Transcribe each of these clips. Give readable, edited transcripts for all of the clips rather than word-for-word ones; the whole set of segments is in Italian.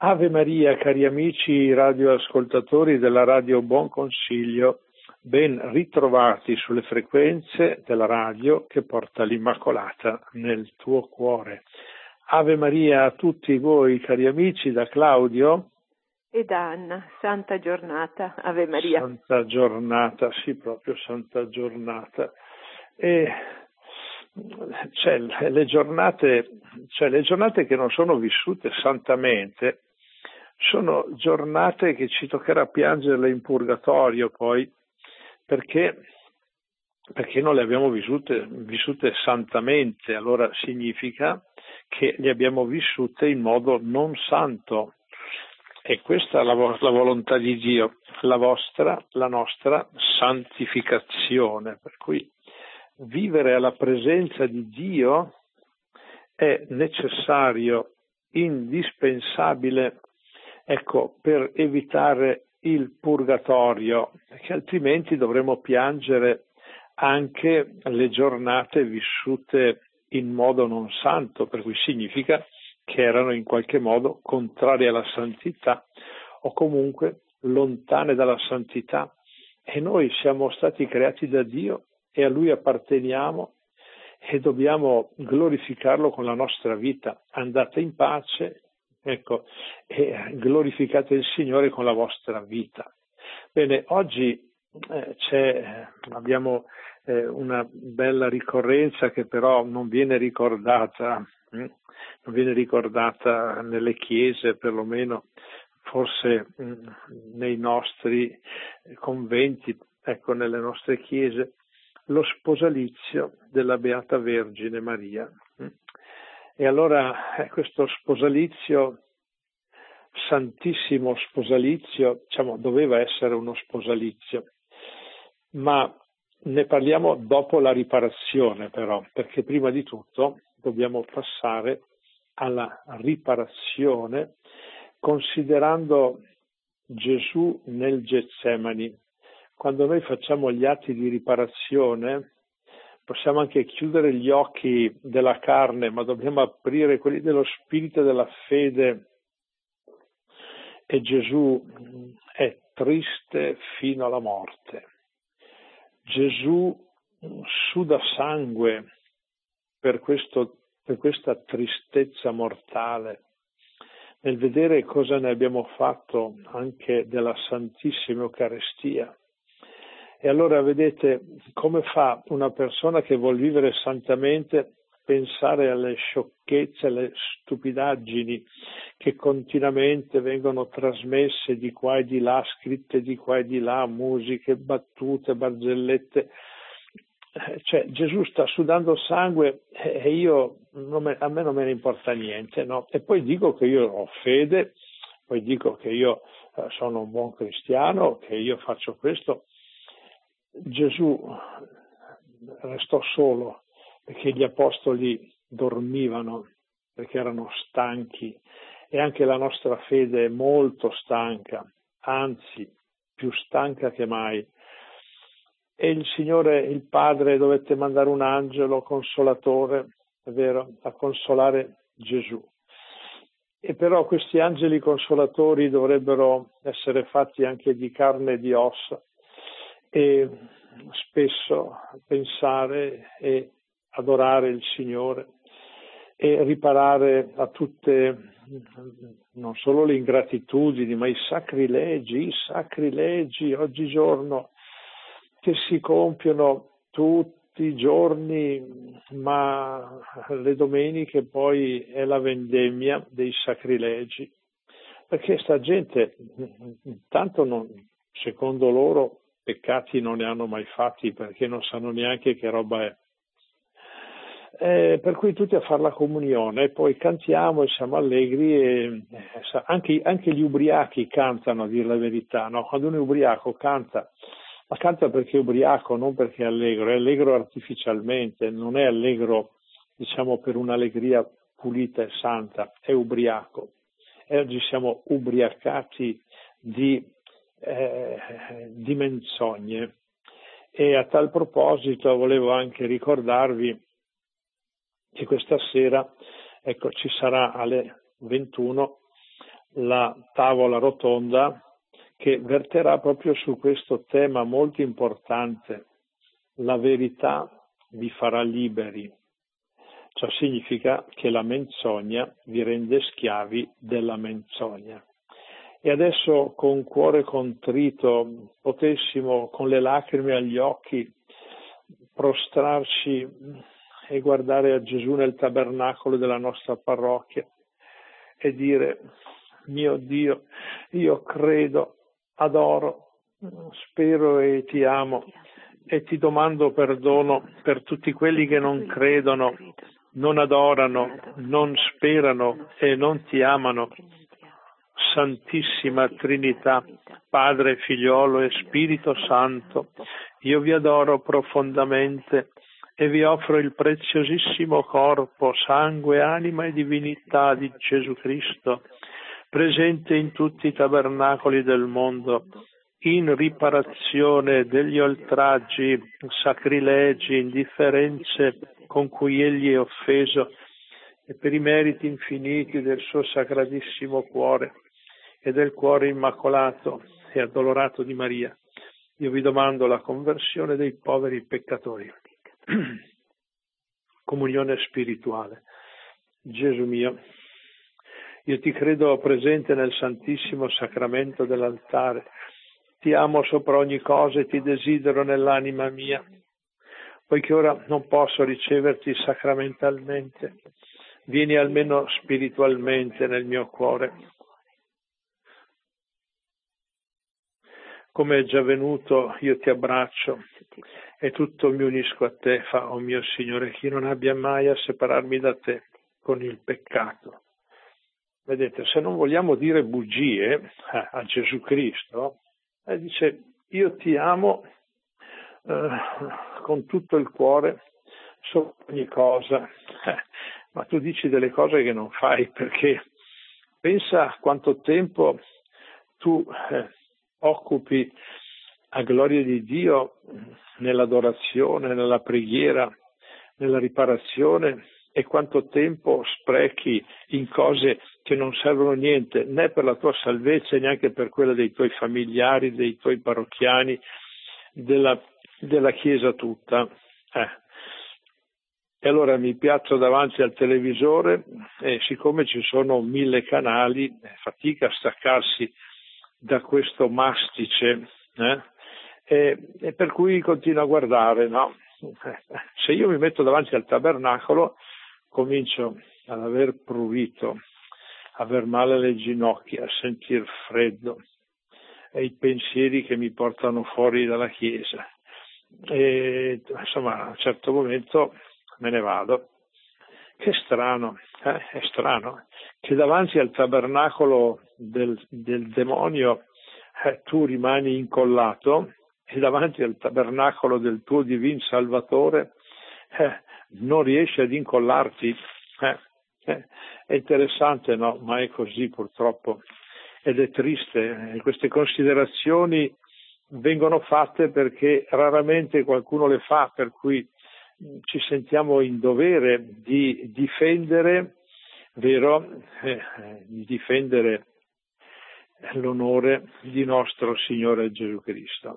Ave Maria, cari amici radioascoltatori della Radio Buon Consiglio, ben ritrovati sulle frequenze della radio che porta l'Immacolata nel tuo cuore. Ave Maria a tutti voi, cari amici, da Claudio e da Anna. Santa giornata, Ave Maria. Santa giornata, sì, proprio santa giornata. E le giornate che non sono vissute santamente sono giornate che ci toccherà piangerle in purgatorio poi, perché non le abbiamo vissute santamente. Allora significa che le abbiamo vissute in modo non santo, e questa è la volontà di Dio, la nostra santificazione. Per cui vivere alla presenza di Dio è necessario, indispensabile, per evitare il purgatorio, perché altrimenti dovremo piangere anche le giornate vissute in modo non santo, per cui significa che erano in qualche modo contrarie alla santità o comunque lontane dalla santità. E noi siamo stati creati da Dio e a Lui apparteniamo e dobbiamo glorificarlo con la nostra vita. Andate in pace, e glorificate il Signore con la vostra vita. Bene, oggi abbiamo una bella ricorrenza che però non viene ricordata nelle chiese, perlomeno forse nei nostri conventi, nelle nostre chiese, lo sposalizio della Beata Vergine Maria. E allora questo sposalizio, santissimo sposalizio, doveva essere uno sposalizio, ma ne parliamo dopo la riparazione però, perché prima di tutto dobbiamo passare alla riparazione considerando Gesù nel Getsemani. Quando noi facciamo gli atti di riparazione possiamo anche chiudere gli occhi della carne, ma dobbiamo aprire quelli dello spirito e della fede. E Gesù è triste fino alla morte. Gesù suda sangue per questa tristezza mortale, nel vedere cosa ne abbiamo fatto anche della Santissima Eucaristia. E allora vedete come fa una persona che vuol vivere santamente pensare alle sciocchezze, alle stupidaggini che continuamente vengono trasmesse di qua e di là, scritte di qua e di là, musiche, battute, barzellette. Gesù sta sudando sangue e a me non me ne importa niente, no? E poi dico che io ho fede, poi dico che io sono un buon cristiano, che io faccio questo. Gesù restò solo perché gli apostoli dormivano, perché erano stanchi, e anche la nostra fede è molto stanca, anzi più stanca che mai. E il Signore, il Padre, dovette mandare un angelo consolatore, è vero, a consolare Gesù. E però questi angeli consolatori dovrebbero essere fatti anche di carne e di ossa, e spesso pensare e adorare il Signore e riparare a tutte, non solo le ingratitudini, ma i sacrilegi oggigiorno che si compiono tutti i giorni, ma le domeniche poi è la vendemmia dei sacrilegi, perché sta gente tanto secondo loro peccati non ne hanno mai fatti, perché non sanno neanche che roba è. Per cui tutti a fare la comunione, e poi cantiamo e siamo allegri, e anche gli ubriachi cantano, a dire la verità, no? Quando uno è ubriaco canta, ma canta perché è ubriaco, non perché è allegro artificialmente, non è allegro per un'allegria pulita e santa, è ubriaco. E oggi siamo ubriacati di menzogne. E a tal proposito volevo anche ricordarvi che questa sera ci sarà alle 21 la tavola rotonda che verterà proprio su questo tema molto importante. La verità vi farà liberi. Ciò significa che la menzogna vi rende schiavi della menzogna. E adesso con cuore contrito potessimo con le lacrime agli occhi prostrarci e guardare a Gesù nel tabernacolo della nostra parrocchia e dire: mio Dio, io credo, adoro, spero e ti amo e ti domando perdono per tutti quelli che non credono, non adorano, non sperano e non ti amano. Santissima Trinità, Padre, Figliolo e Spirito Santo, io vi adoro profondamente e vi offro il preziosissimo corpo, sangue, anima e divinità di Gesù Cristo, presente in tutti i tabernacoli del mondo, in riparazione degli oltraggi, sacrilegi, indifferenze con cui egli è offeso e per i meriti infiniti del suo sacratissimo cuore e del cuore immacolato e addolorato di Maria. Io vi domando la conversione dei poveri peccatori. Comunione spirituale. Gesù mio, io ti credo presente nel Santissimo Sacramento dell'altare. Ti amo sopra ogni cosa e ti desidero nell'anima mia. Poiché ora non posso riceverti sacramentalmente, vieni almeno spiritualmente nel mio cuore. Come è già venuto, io ti abbraccio e tutto mi unisco a te, o mio Signore, chi non abbia mai a separarmi da te con il peccato. Vedete, se non vogliamo dire bugie a Gesù Cristo, dice: io ti amo con tutto il cuore, sopra ogni cosa. Ma tu dici delle cose che non fai, perché pensa quanto tempo tu occupi a gloria di Dio nell'adorazione, nella preghiera, nella riparazione, e quanto tempo sprechi in cose che non servono a niente, né per la tua salvezza, neanche per quella dei tuoi familiari, dei tuoi parrocchiani, della Chiesa tutta. E allora mi piazzo davanti al televisore e siccome ci sono 1000 canali, fatica a staccarsi da questo mastice, e per cui continuo a guardare, no? Se io mi metto davanti al tabernacolo comincio ad aver prurito, aver male alle ginocchia, a sentir freddo, e i pensieri che mi portano fuori dalla chiesa. E insomma, a un certo momento me ne vado. Che strano, è strano che davanti al tabernacolo del demonio tu rimani incollato e davanti al tabernacolo del tuo divin Salvatore non riesci ad incollarti. È interessante, no? Ma è così purtroppo, ed è triste. Queste considerazioni vengono fatte perché raramente qualcuno le fa, per cui ci sentiamo in dovere di difendere, vero? Di difendere l'onore di nostro Signore Gesù Cristo.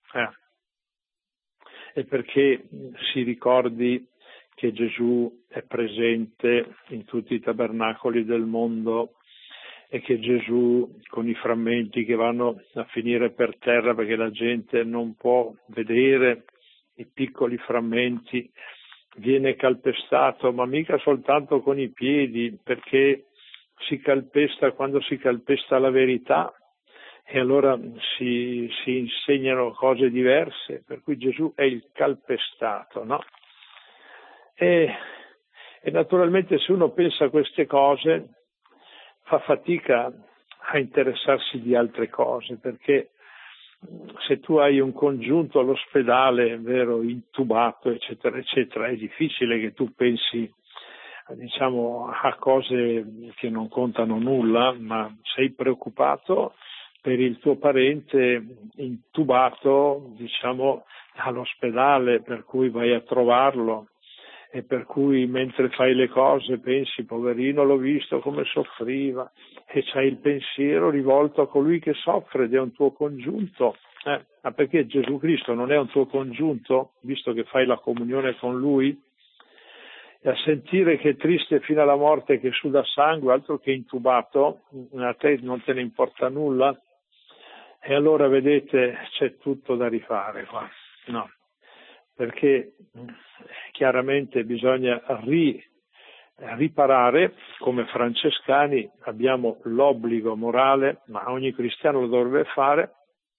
E perché si ricordi che Gesù è presente in tutti i tabernacoli del mondo e che Gesù, con i frammenti che vanno a finire per terra perché la gente non può vedere i piccoli frammenti, viene calpestato, ma mica soltanto con i piedi, perché si calpesta quando si calpesta la verità, e allora si insegnano cose diverse, per cui Gesù è il calpestato, no? E naturalmente se uno pensa a queste cose fa fatica a interessarsi di altre cose, perché se tu hai un congiunto all'ospedale, vero, intubato, eccetera, eccetera, è difficile che tu pensi, diciamo, a cose che non contano nulla, ma sei preoccupato per il tuo parente intubato, diciamo, all'ospedale, per cui vai a trovarlo e per cui mentre fai le cose pensi, poverino, l'ho visto come soffriva, e c'hai il pensiero rivolto a colui che soffre ed è un tuo congiunto. Ma perché Gesù Cristo non è un tuo congiunto, visto che fai la comunione con Lui? E a sentire che è triste fino alla morte, che suda sangue, altro che intubato, a te non te ne importa nulla? E allora vedete, c'è tutto da rifare qua. No, perché chiaramente bisogna riparare. Come francescani abbiamo l'obbligo morale, ma ogni cristiano lo dovrebbe fare.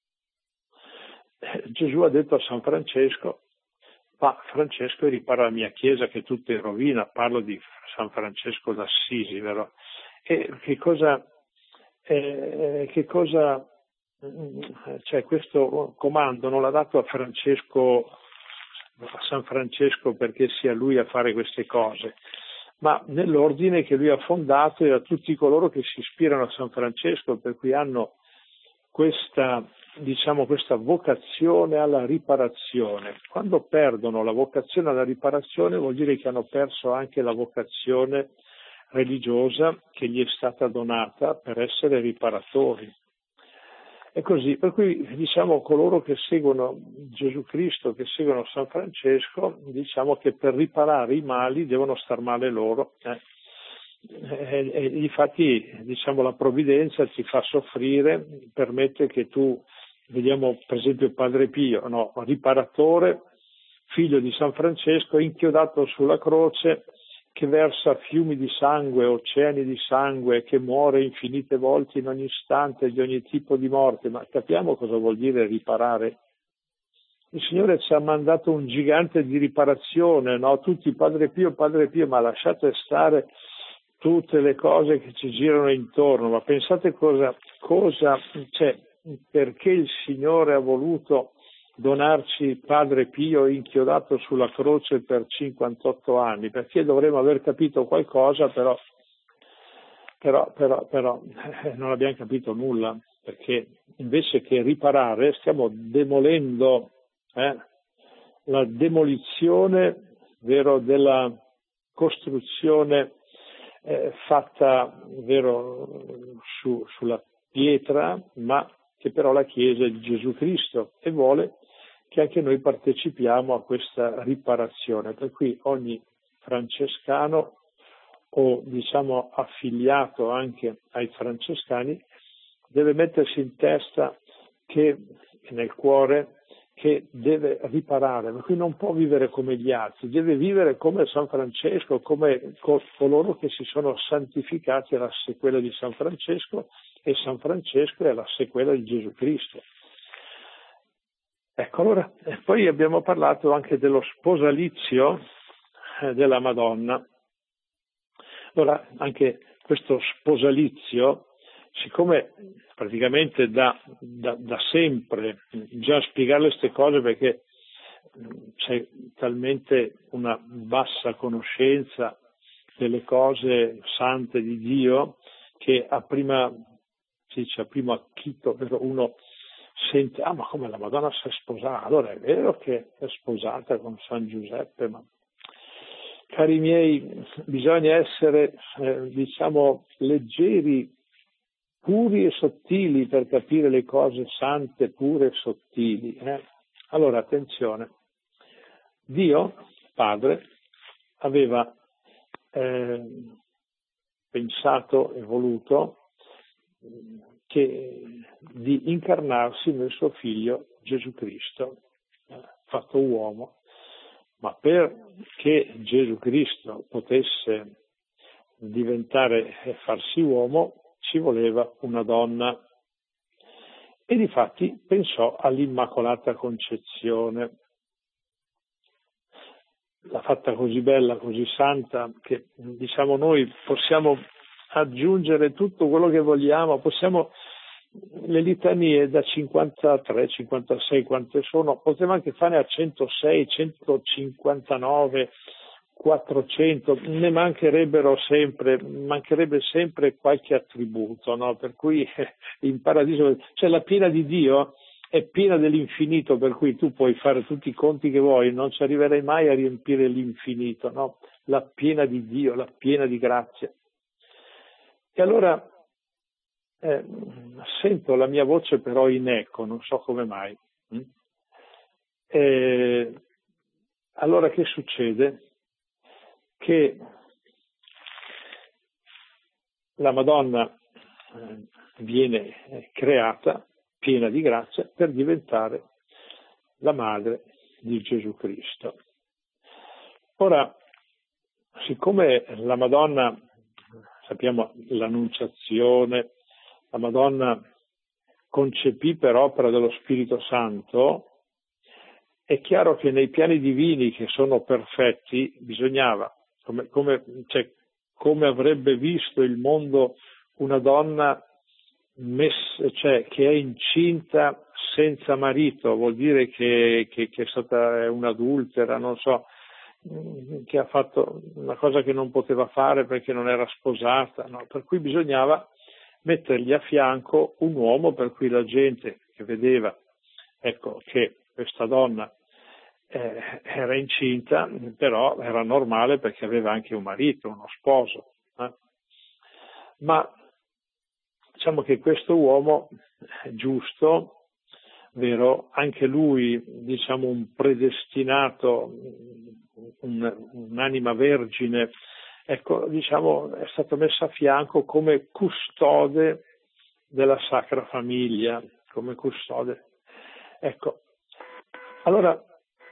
Gesù ha detto a San Francesco: va Francesco e ripara la mia chiesa che è tutta in rovina. Parlo di San Francesco d'Assisi, vero? E cioè questo comando non l'ha dato a San Francesco perché sia lui a fare queste cose, ma nell'ordine che lui ha fondato, e a tutti coloro che si ispirano a San Francesco, per cui hanno questa vocazione alla riparazione. Quando perdono la vocazione alla riparazione vuol dire che hanno perso anche la vocazione religiosa che gli è stata donata per essere riparatori. E così, per cui coloro che seguono Gesù Cristo, che seguono San Francesco, che per riparare i mali devono star male loro. E infatti la provvidenza ti fa soffrire, permette che tu, vediamo per esempio il Padre Pio, riparatore, figlio di San Francesco, inchiodato sulla croce, che versa fiumi di sangue, oceani di sangue, che muore infinite volte in ogni istante di ogni tipo di morte. Ma capiamo cosa vuol dire riparare? Il Signore ci ha mandato un gigante di riparazione, tutti Padre Pio, ma lasciate stare tutte le cose che ci girano intorno. Ma pensate cosa c'è, perché il Signore ha voluto donarci Padre Pio inchiodato sulla croce per 58 anni, perché dovremmo aver capito qualcosa, però non abbiamo capito nulla, perché invece che riparare stiamo demolendo la demolizione, vero, della costruzione fatta, vero, sulla pietra, ma che però la Chiesa è di Gesù Cristo e vuole che anche noi partecipiamo a questa riparazione. Per cui ogni francescano o affiliato anche ai francescani deve mettersi in testa e nel cuore che deve riparare, per cui non può vivere come gli altri, deve vivere come San Francesco, come coloro che si sono santificati alla sequela di San Francesco, e San Francesco è alla sequela di Gesù Cristo. Ecco, allora, poi abbiamo parlato anche dello sposalizio della Madonna. Allora, anche questo sposalizio, siccome praticamente da sempre, già spiegare queste cose perché c'è talmente una bassa conoscenza delle cose sante di Dio che a primo acchito uno sente, ma come la Madonna si è sposata? Allora è vero che è sposata con San Giuseppe, ma cari miei, bisogna essere, leggeri, puri e sottili per capire le cose sante, pure e sottili. Allora, attenzione, Dio, Padre, aveva pensato e voluto di incarnarsi nel suo figlio Gesù Cristo, fatto uomo, ma perché Gesù Cristo potesse diventare e farsi uomo ci voleva una donna, e difatti pensò all'Immacolata Concezione. L'ha fatta così bella, così santa, che noi possiamo aggiungere tutto quello che vogliamo, le litanie da 53, 56, quante sono, potremmo anche fare a 106, 159, 400, ne mancherebbe sempre qualche attributo, no? Per cui in paradiso c'è la piena di Dio, è piena dell'infinito, per cui tu puoi fare tutti i conti che vuoi, non ci arriverai mai a riempire l'infinito, no? La piena di Dio, la piena di grazia. E allora sento la mia voce però in eco, non so come mai. Allora che succede? Che la Madonna viene creata piena di grazia per diventare la madre di Gesù Cristo. Ora, siccome la Madonna, sappiamo l'Annunciazione, la Madonna concepì per opera dello Spirito Santo, è chiaro che nei piani divini che sono perfetti bisognava, come avrebbe visto il mondo una donna che è incinta senza marito, vuol dire che è stata un'adultera, non so, che ha fatto una cosa che non poteva fare perché non era sposata, no? Per cui bisognava mettergli a fianco un uomo per cui la gente che vedeva, ecco, che questa donna era incinta, però era normale perché aveva anche un marito, uno sposo. Ma diciamo che questo uomo giusto, vero, anche lui, diciamo, un predestinato, un'anima vergine, ecco, diciamo, è stato messo a fianco come custode della Sacra Famiglia, come custode. Ecco, allora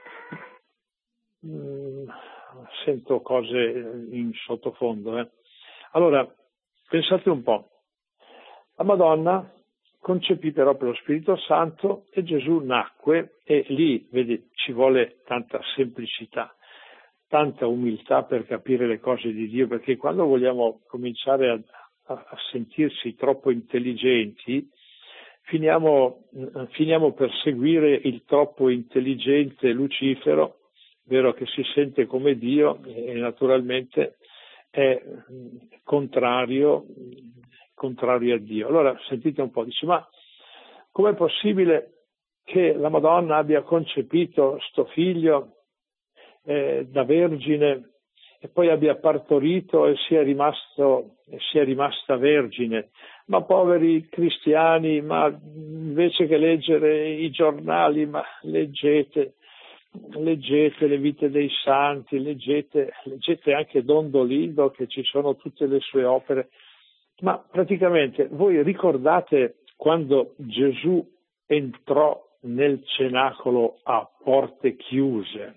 sento cose in sottofondo. Allora, pensate un po', la Madonna concepì però per lo Spirito Santo e Gesù nacque, e lì, vedi, ci vuole tanta semplicità, tanta umiltà per capire le cose di Dio, perché quando vogliamo cominciare a sentirsi troppo intelligenti, finiamo per seguire il troppo intelligente Lucifero, vero, che si sente come Dio e naturalmente è contrario a Dio. Allora sentite un po', dice, ma com'è possibile che la Madonna abbia concepito sto figlio da vergine e poi abbia partorito e sia rimasta vergine? Ma poveri cristiani, ma invece che leggere i giornali, ma leggete le vite dei santi, leggete anche Dondolindo, che ci sono tutte le sue opere. Ma praticamente voi ricordate quando Gesù entrò nel cenacolo a porte chiuse?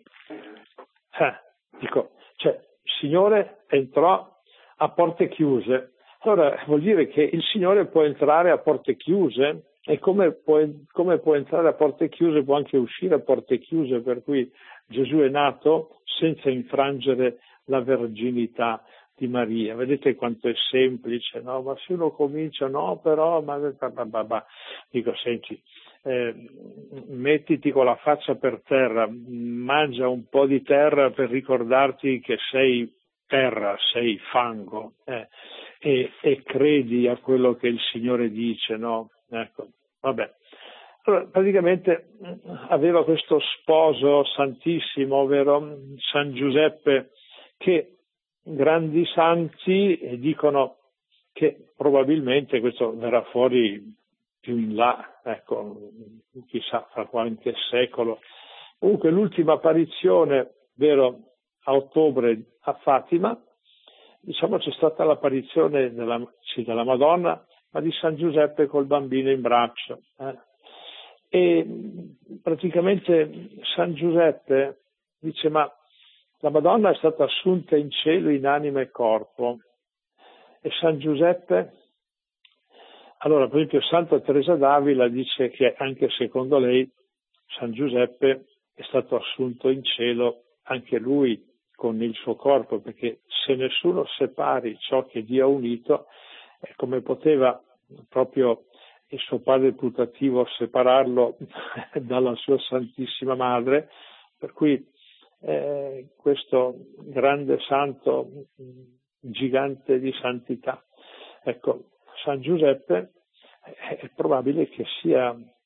Il Signore entrò a porte chiuse. Allora vuol dire che il Signore può entrare a porte chiuse, e come può entrare a porte chiuse può anche uscire a porte chiuse, per cui Gesù è nato senza infrangere la verginità di Maria. Vedete quanto è semplice, no? Ma se uno comincia, no, però, dico, senti, mettiti con la faccia per terra, mangia un po' di terra per ricordarti che sei terra, sei fango, e credi a quello che il Signore dice, no? Ecco, vabbè. Allora, praticamente aveva questo sposo santissimo, ovvero San Giuseppe, che grandi santi dicono che probabilmente questo verrà fuori più in là, ecco, chissà, fra qualche secolo. Comunque l'ultima apparizione, vero, a ottobre a Fatima, diciamo c'è stata l'apparizione della Madonna, ma di San Giuseppe col bambino in braccio. E praticamente San Giuseppe dice, ma la Madonna è stata assunta in cielo in anima e corpo, e San Giuseppe, allora per esempio Santa Teresa d'Avila dice che anche secondo lei San Giuseppe è stato assunto in cielo anche lui con il suo corpo, perché se nessuno separi ciò che Dio ha unito, come poteva proprio il suo padre putativo separarlo dalla sua Santissima Madre, per cui questo grande santo, gigante di santità. Ecco, San Giuseppe è probabile che sia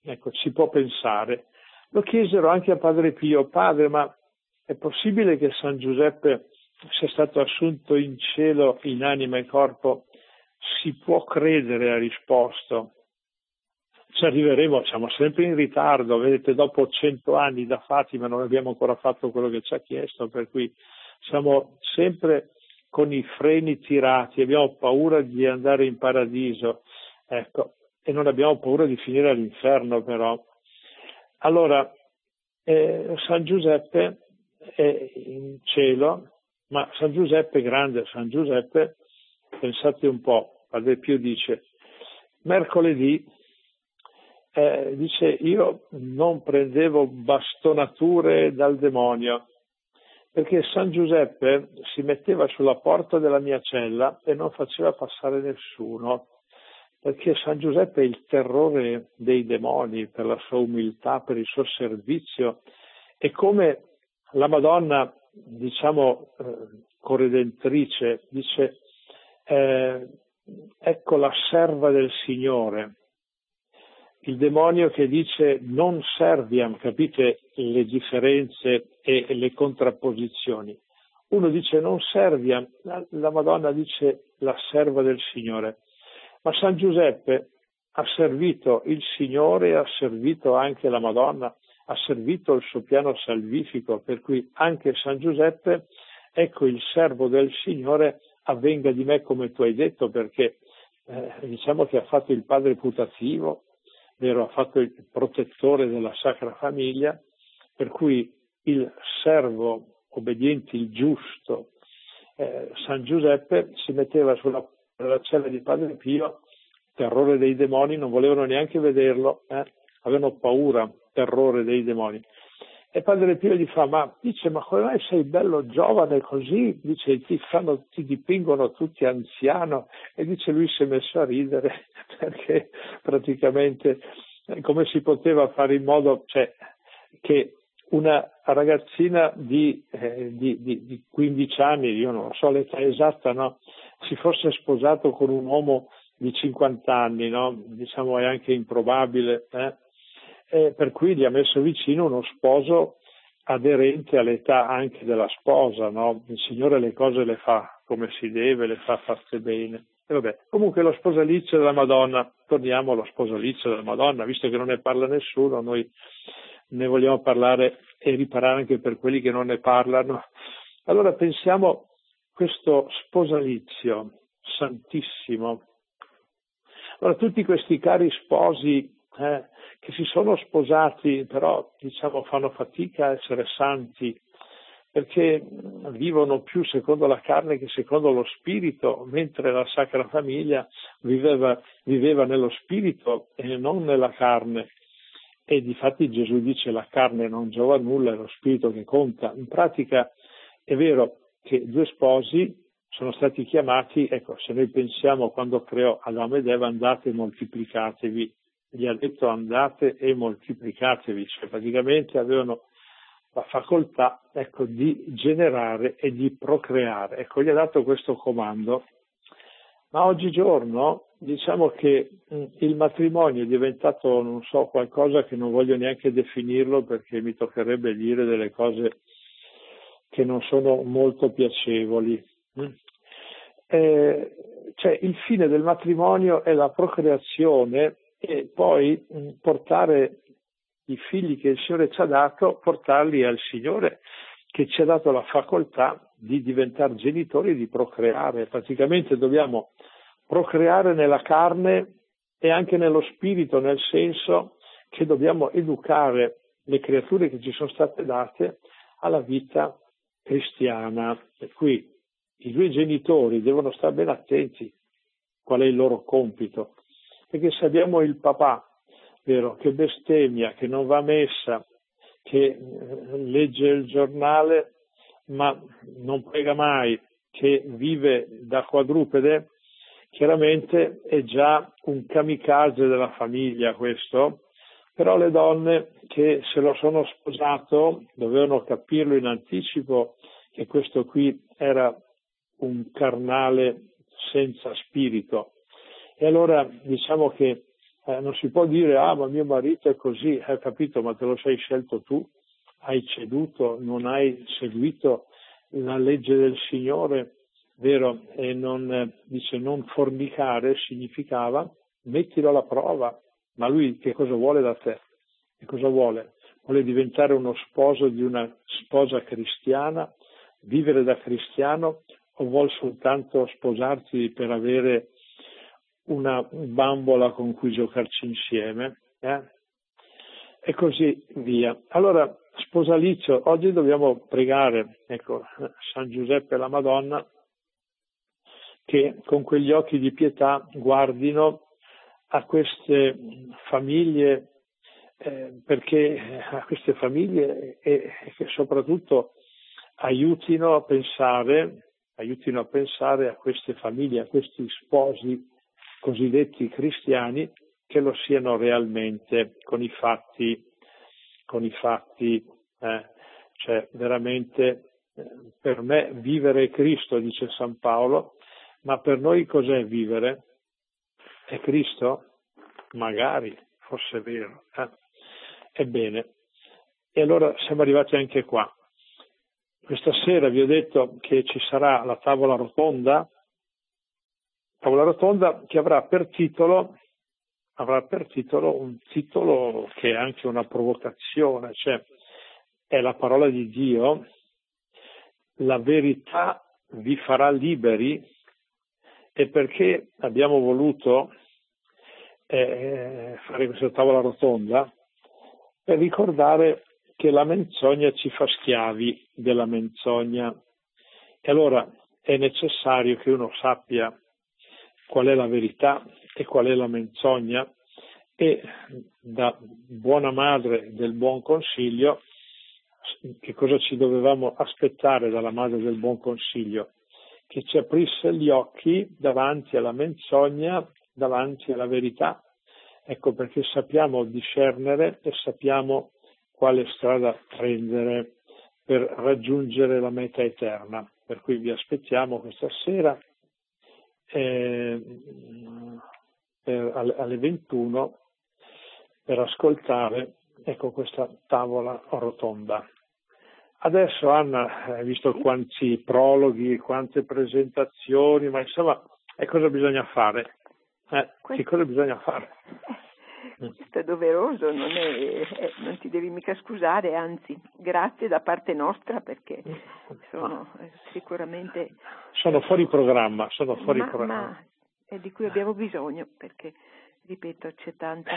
ecco, si può pensare. Lo chiesero anche a Padre Pio: Padre, ma è possibile che San Giuseppe sia stato assunto in cielo in anima e corpo? Si può credere, ha risposto. Ci arriveremo, siamo sempre in ritardo, vedete, dopo 100 anni da Fatima non abbiamo ancora fatto quello che ci ha chiesto, per cui siamo sempre con i freni tirati, abbiamo paura di andare in paradiso, ecco, e non abbiamo paura di finire all'inferno però. Allora, San Giuseppe è in cielo, ma San Giuseppe grande, San Giuseppe, pensate un po', Padre Pio dice, mercoledì, dice, io non prendevo bastonature dal demonio, perché San Giuseppe si metteva sulla porta della mia cella e non faceva passare nessuno, perché San Giuseppe è il terrore dei demoni per la sua umiltà, per il suo servizio, e come la Madonna, diciamo, corredentrice, dice, ecco la serva del Signore. Il demonio che dice non serviam, capite le differenze e le contrapposizioni. Uno dice non serviam, la Madonna dice la serva del Signore. Ma San Giuseppe ha servito il Signore, ha servito anche la Madonna, ha servito il suo piano salvifico, per cui anche San Giuseppe, ecco il servo del Signore, avvenga di me come tu hai detto, perché diciamo che ha fatto il padre putativo, vero, ha fatto il protettore della Sacra Famiglia, per cui il servo obbediente, il giusto, San Giuseppe si metteva sulla cella di Padre Pio, terrore dei demoni, non volevano neanche vederlo, avevano paura, terrore dei demoni. E Padre Pio gli fa, ma come mai sei bello giovane così? Dice, ti dipingono tutti anziano. E dice, lui si è messo a ridere, perché praticamente come si poteva fare in modo, che una ragazzina di 15 anni, io non so l'età esatta, no, si fosse sposato con un uomo di 50 anni, no? Diciamo è anche improbabile, per cui gli ha messo vicino uno sposo aderente all'età anche della sposa, no? Il Signore le cose le fa come si deve, le fa fatte bene. E vabbè, comunque lo sposalizio della Madonna, torniamo allo sposalizio della Madonna, visto che non ne parla nessuno, noi ne vogliamo parlare e riparare anche per quelli che non ne parlano. Allora pensiamo questo sposalizio santissimo. Allora tutti questi cari sposi che si sono sposati, però diciamo fanno fatica a essere santi, perché vivono più secondo la carne che secondo lo spirito, mentre la Sacra Famiglia viveva nello spirito e non nella carne. E difatti Gesù dice la carne non giova a nulla, è lo spirito che conta. In pratica è vero che due sposi sono stati chiamati, ecco, se noi pensiamo quando creò Adamo ed Eva, andate e moltiplicatevi, gli ha detto andate e moltiplicatevi, cioè praticamente avevano la facoltà, ecco, di generare e di procreare, ecco, gli ha dato questo comando. Ma oggigiorno diciamo che il matrimonio è diventato, non so, qualcosa che non voglio neanche definirlo, perché mi toccherebbe dire delle cose che non sono molto piacevoli. Cioè il fine del matrimonio è la procreazione e poi portare i figli che il Signore ci ha dato, portarli al Signore che ci ha dato la facoltà di diventare genitori e di procreare. Praticamente dobbiamo procreare nella carne e anche nello spirito, nel senso che dobbiamo educare le creature che ci sono state date alla vita cristiana. E qui i due genitori devono stare ben attenti qual è il loro compito, perché se abbiamo il papà, vero, che bestemmia, che non va a messa, che legge il giornale ma non prega mai, che vive da quadrupede, chiaramente è già un kamikaze della famiglia questo, però le donne che se lo sono sposato dovevano capirlo in anticipo che questo qui era un carnale senza spirito. E allora diciamo che Non si può dire, ma mio marito è così, hai capito, ma te lo sei scelto tu, hai ceduto, non hai seguito la legge del Signore, vero? E dice non fornicare significava mettilo alla prova, ma lui che cosa vuole da te? Che cosa vuole? Vuole diventare uno sposo di una sposa cristiana, vivere da cristiano, o vuol soltanto sposarti per avere una bambola con cui giocarci insieme? E così via. Allora, sposalizio, oggi dobbiamo pregare, ecco, San Giuseppe e la Madonna, che con quegli occhi di pietà guardino a queste famiglie, perché a queste famiglie e che soprattutto aiutino a pensare a queste famiglie, a questi sposi cosiddetti cristiani, che lo siano realmente con i fatti, cioè veramente per me vivere è Cristo, dice San Paolo, ma per noi cos'è vivere? È Cristo? Magari, fosse vero. Ebbene, e allora siamo arrivati anche qua. Questa sera vi ho detto che ci sarà la tavola rotonda che avrà per titolo un titolo che è anche una provocazione, cioè è la parola di Dio, la verità vi farà liberi. E perché abbiamo voluto fare questa tavola rotonda? Per ricordare che la menzogna ci fa schiavi della menzogna. E allora è necessario che uno sappia qual è la verità e qual è la menzogna, e da buona madre del buon consiglio, che cosa ci dovevamo aspettare dalla madre del buon consiglio? Che ci aprisse gli occhi davanti alla menzogna, davanti alla verità. Ecco perché sappiamo discernere e sappiamo quale strada prendere per raggiungere la meta eterna. Per cui vi aspettiamo questa sera alle 21 per ascoltare, ecco, questa tavola rotonda. Adesso Anna, hai visto quanti prologhi, quante presentazioni, ma insomma, cosa bisogna fare? Che cosa bisogna fare? Questo è doveroso, non ti devi mica scusare, anzi, grazie da parte nostra, perché sono sicuramente... Sono fuori programma, ma è di cui abbiamo bisogno, perché, ripeto, c'è tanta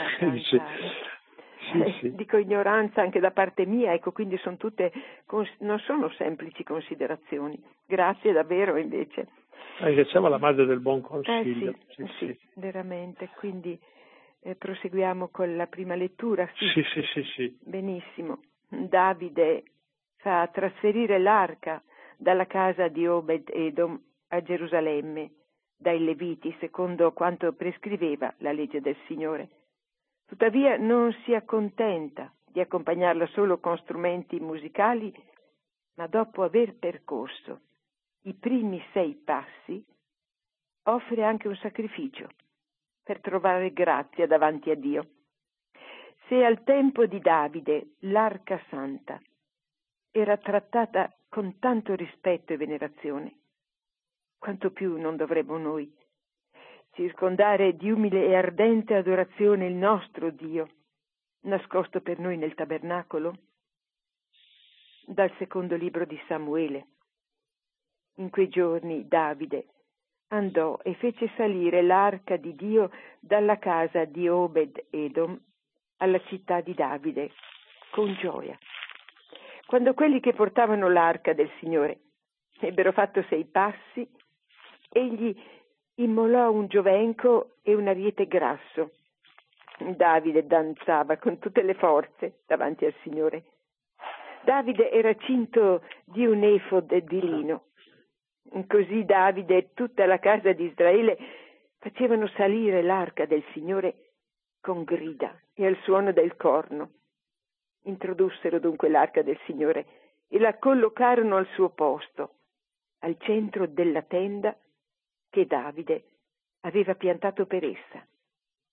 sì. dico ignoranza anche da parte mia, ecco, quindi sono tutte, non sono semplici considerazioni. Grazie davvero invece. Ringraziamo la madre del buon consiglio. Sì, veramente, quindi proseguiamo con la prima lettura. Sì. Benissimo. Davide fa trasferire l'arca dalla casa di Obed-Edom a Gerusalemme dai Leviti, secondo quanto prescriveva la legge del Signore. Tuttavia non si accontenta di accompagnarla solo con strumenti musicali, ma dopo aver percorso i primi 6 passi, offre anche un sacrificio per trovare grazia davanti a Dio. Se al tempo di Davide l'Arca Santa era trattata con tanto rispetto e venerazione, quanto più non dovremmo noi circondare di umile e ardente adorazione il nostro Dio, nascosto per noi nel tabernacolo? Dal secondo libro di Samuele. In quei giorni Davide andò e fece salire l'arca di Dio dalla casa di Obed-Edom alla città di Davide con gioia. Quando quelli che portavano l'arca del Signore ebbero fatto 6 passi, egli immolò un giovenco e un ariete grasso. Davide danzava con tutte le forze davanti al Signore. Davide era cinto di un efod di lino. Così Davide e tutta la casa di Israele facevano salire l'arca del Signore con grida e al suono del corno. Introdussero dunque l'arca del Signore e la collocarono al suo posto, al centro della tenda che Davide aveva piantato per essa.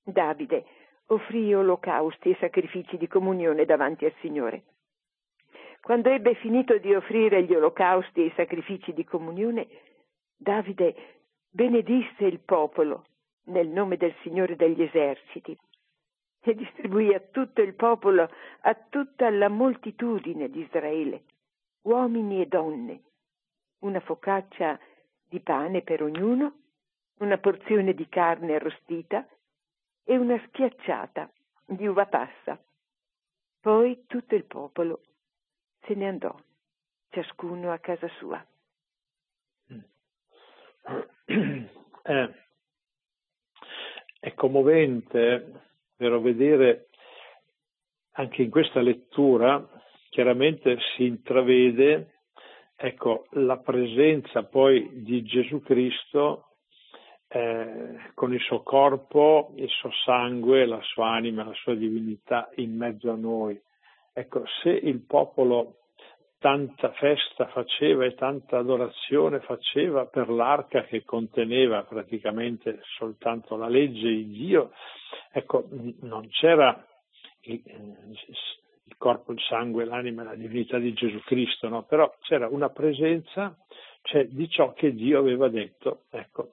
Davide offrì olocausti e sacrifici di comunione davanti al Signore. Quando ebbe finito di offrire gli olocausti e i sacrifici di comunione, Davide benedisse il popolo nel nome del Signore degli eserciti e distribuì a tutto il popolo, a tutta la moltitudine di Israele, uomini e donne, una focaccia di pane per ognuno, una porzione di carne arrostita e una schiacciata di uva passa. Poi tutto il popolo se ne andò, ciascuno a casa sua. È commovente, però, vedere anche in questa lettura, chiaramente si intravede, ecco, la presenza poi di Gesù Cristo con il suo corpo, il suo sangue, la sua anima, la sua divinità in mezzo a noi. Ecco, se il popolo tanta festa faceva e tanta adorazione faceva per l'arca che conteneva praticamente soltanto la legge di Dio, ecco, non c'era il corpo, il sangue, l'anima e la divinità di Gesù Cristo, no? Però c'era una presenza, cioè, di ciò che Dio aveva detto, ecco,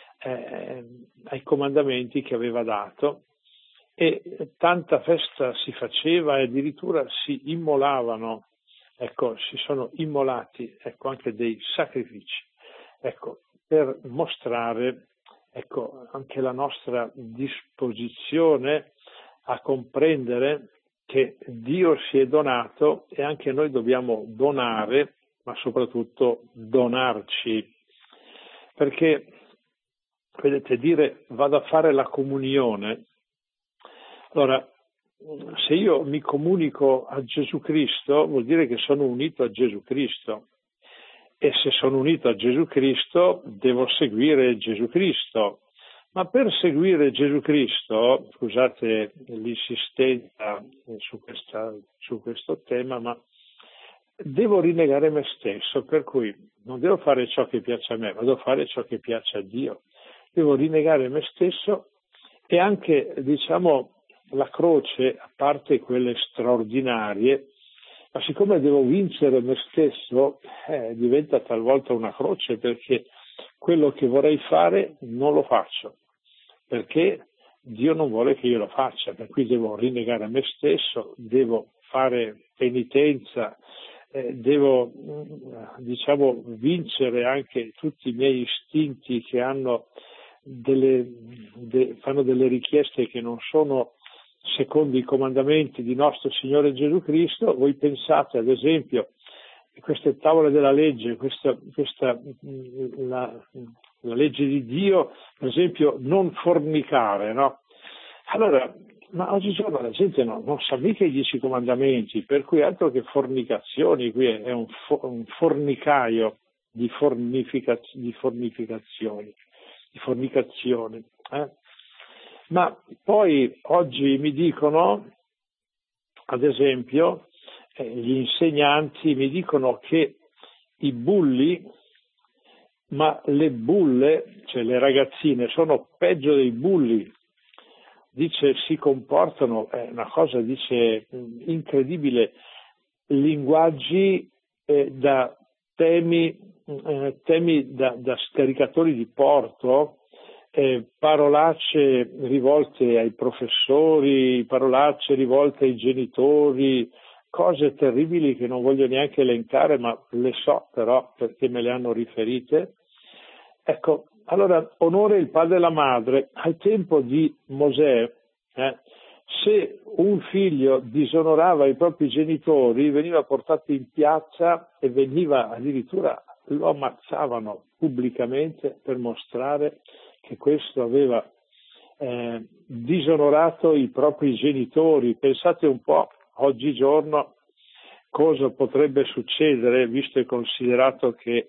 ai comandamenti che aveva dato, e tanta festa si faceva e addirittura si immolavano, ecco, si sono immolati, ecco, anche dei sacrifici, ecco, per mostrare, ecco, anche la nostra disposizione a comprendere che Dio si è donato e anche noi dobbiamo donare, ma soprattutto donarci, perché, vedete, dire vado a fare la comunione, allora, se io mi comunico a Gesù Cristo, vuol dire che sono unito a Gesù Cristo. E se sono unito a Gesù Cristo, devo seguire Gesù Cristo. Ma per seguire Gesù Cristo, scusate l'insistenza su questo tema, ma devo rinnegare me stesso, per cui non devo fare ciò che piace a me, ma devo fare ciò che piace a Dio. Devo rinnegare me stesso e anche, diciamo, la croce, a parte quelle straordinarie, ma siccome devo vincere me stesso, diventa talvolta una croce, perché quello che vorrei fare non lo faccio, perché Dio non vuole che io lo faccia, per cui devo rinnegare me stesso, devo fare penitenza, devo, diciamo, vincere anche tutti i miei istinti che hanno fanno delle richieste che non sono secondo i comandamenti di nostro Signore Gesù Cristo. Voi pensate, ad esempio, queste tavole della legge, la legge di Dio, per esempio, non fornicare, no? Allora, ma oggigiorno la gente non sa mica i 10 comandamenti, per cui altro che fornicazioni, qui è un fornicaio di fornicazioni. Ma poi oggi mi dicono, ad esempio, gli insegnanti mi dicono che i bulli, ma le bulle, cioè le ragazzine, sono peggio dei bulli. Dice, si comportano, è una cosa, dice, incredibile, linguaggi da temi da scaricatori di porto, parolacce rivolte ai professori, parolacce rivolte ai genitori, cose terribili che non voglio neanche elencare, ma le so però perché me le hanno riferite. Ecco, allora, onore il padre e la madre. Al tempo di Mosè, se un figlio disonorava i propri genitori, veniva portato in piazza e veniva addirittura, lo ammazzavano pubblicamente per mostrare che questo aveva disonorato i propri genitori. Pensate un po', oggigiorno, cosa potrebbe succedere, visto e considerato che,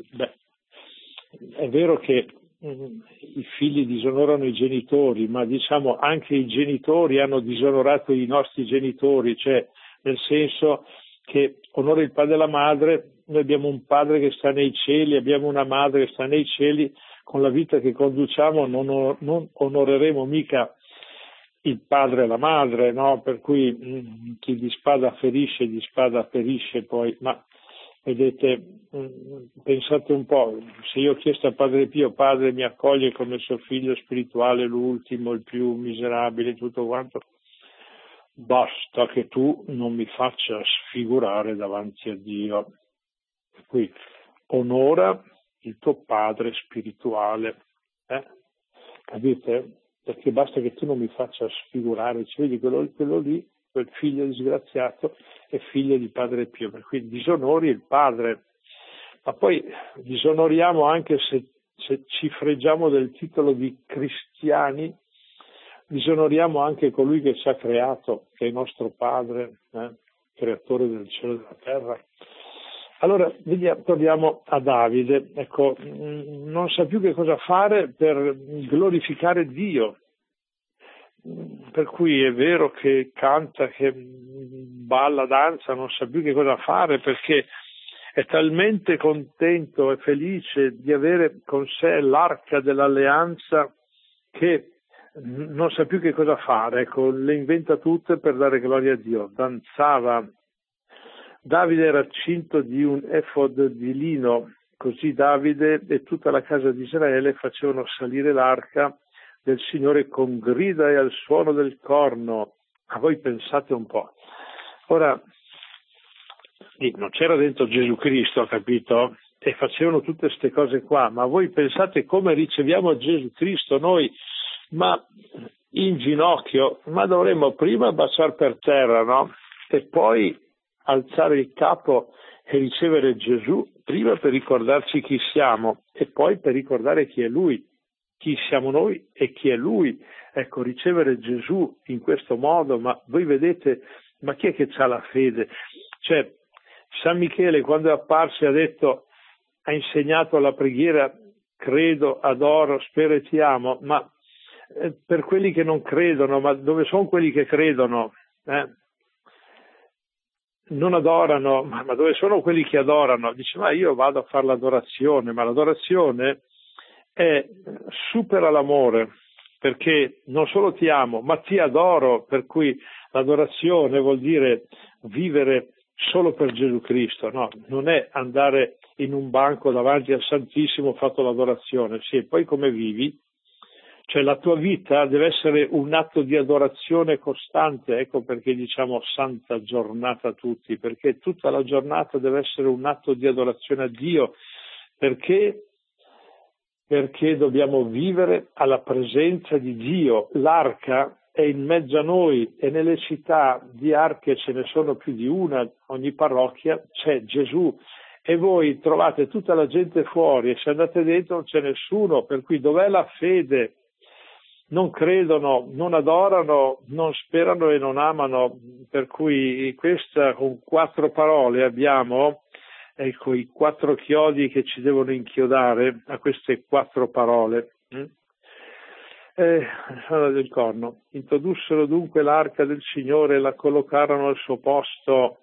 è vero che i figli disonorano i genitori, ma diciamo anche i genitori hanno disonorato i nostri genitori, cioè nel senso che onora il padre e la madre. Noi abbiamo un padre che sta nei cieli, abbiamo una madre che sta nei cieli. Con la vita che conduciamo non onoreremo mica il padre e la madre, no? Per cui chi di spada ferisce, di spada perisce poi, ma vedete, pensate un po', se io ho chiesto a Padre Pio, Padre mi accoglie come suo figlio spirituale, l'ultimo, il più miserabile, tutto quanto, basta che tu non mi faccia sfigurare davanti a Dio. Per cui onora il tuo padre spirituale, capite? Perché basta che tu non mi faccia sfigurare, cioè, vedi quello lì, quel figlio disgraziato è figlio di Padre Pio, per cui disonori il padre, ma poi disonoriamo anche se ci fregiamo del titolo di cristiani, disonoriamo anche colui che ci ha creato, che è il nostro padre, creatore del cielo e della terra. Allora, torniamo a Davide, ecco, non sa più che cosa fare per glorificare Dio, per cui è vero che canta, che balla, danza, non sa più che cosa fare perché è talmente contento e felice di avere con sé l'arca dell'alleanza che non sa più che cosa fare, ecco, le inventa tutte per dare gloria a Dio, danzava. Davide era cinto di un efod di lino, così Davide e tutta la casa di Israele facevano salire l'arca del Signore con grida e al suono del corno. A voi pensate un po'. Ora, non c'era dentro Gesù Cristo, capito? E facevano tutte queste cose qua, ma voi pensate come riceviamo Gesù Cristo noi? Ma in ginocchio, ma dovremmo prima baciare per terra, no? E poi alzare il capo e ricevere Gesù, prima per ricordarci chi siamo e poi per ricordare chi è Lui, chi siamo noi e chi è Lui. Ecco, ricevere Gesù in questo modo, ma voi vedete, ma chi è che ha la fede? Cioè, San Michele quando è apparso e ha detto, ha insegnato la preghiera, credo, adoro, spero e ti amo, ma per quelli che non credono, ma dove sono quelli che credono? Non adorano, ma dove sono quelli che adorano? Dice, ma io vado a fare l'adorazione, ma l'adorazione supera l'amore, perché non solo ti amo, ma ti adoro, per cui l'adorazione vuol dire vivere solo per Gesù Cristo, no? Non è andare in un banco davanti al Santissimo fatto l'adorazione, sì, e poi come vivi? Cioè la tua vita deve essere un atto di adorazione costante, ecco perché diciamo santa giornata a tutti, perché tutta la giornata deve essere un atto di adorazione a Dio, perché dobbiamo vivere alla presenza di Dio. L'arca è in mezzo a noi e nelle città di arche ce ne sono più di una, ogni parrocchia c'è Gesù. E voi trovate tutta la gente fuori e se andate dentro non c'è nessuno, per cui dov'è la fede? Non credono, non adorano, non sperano e non amano, per cui questa con 4 parole abbiamo, ecco, i 4 chiodi che ci devono inchiodare a queste 4 parole. Del corno. Introdussero dunque l'arca del Signore e la collocarono al suo posto,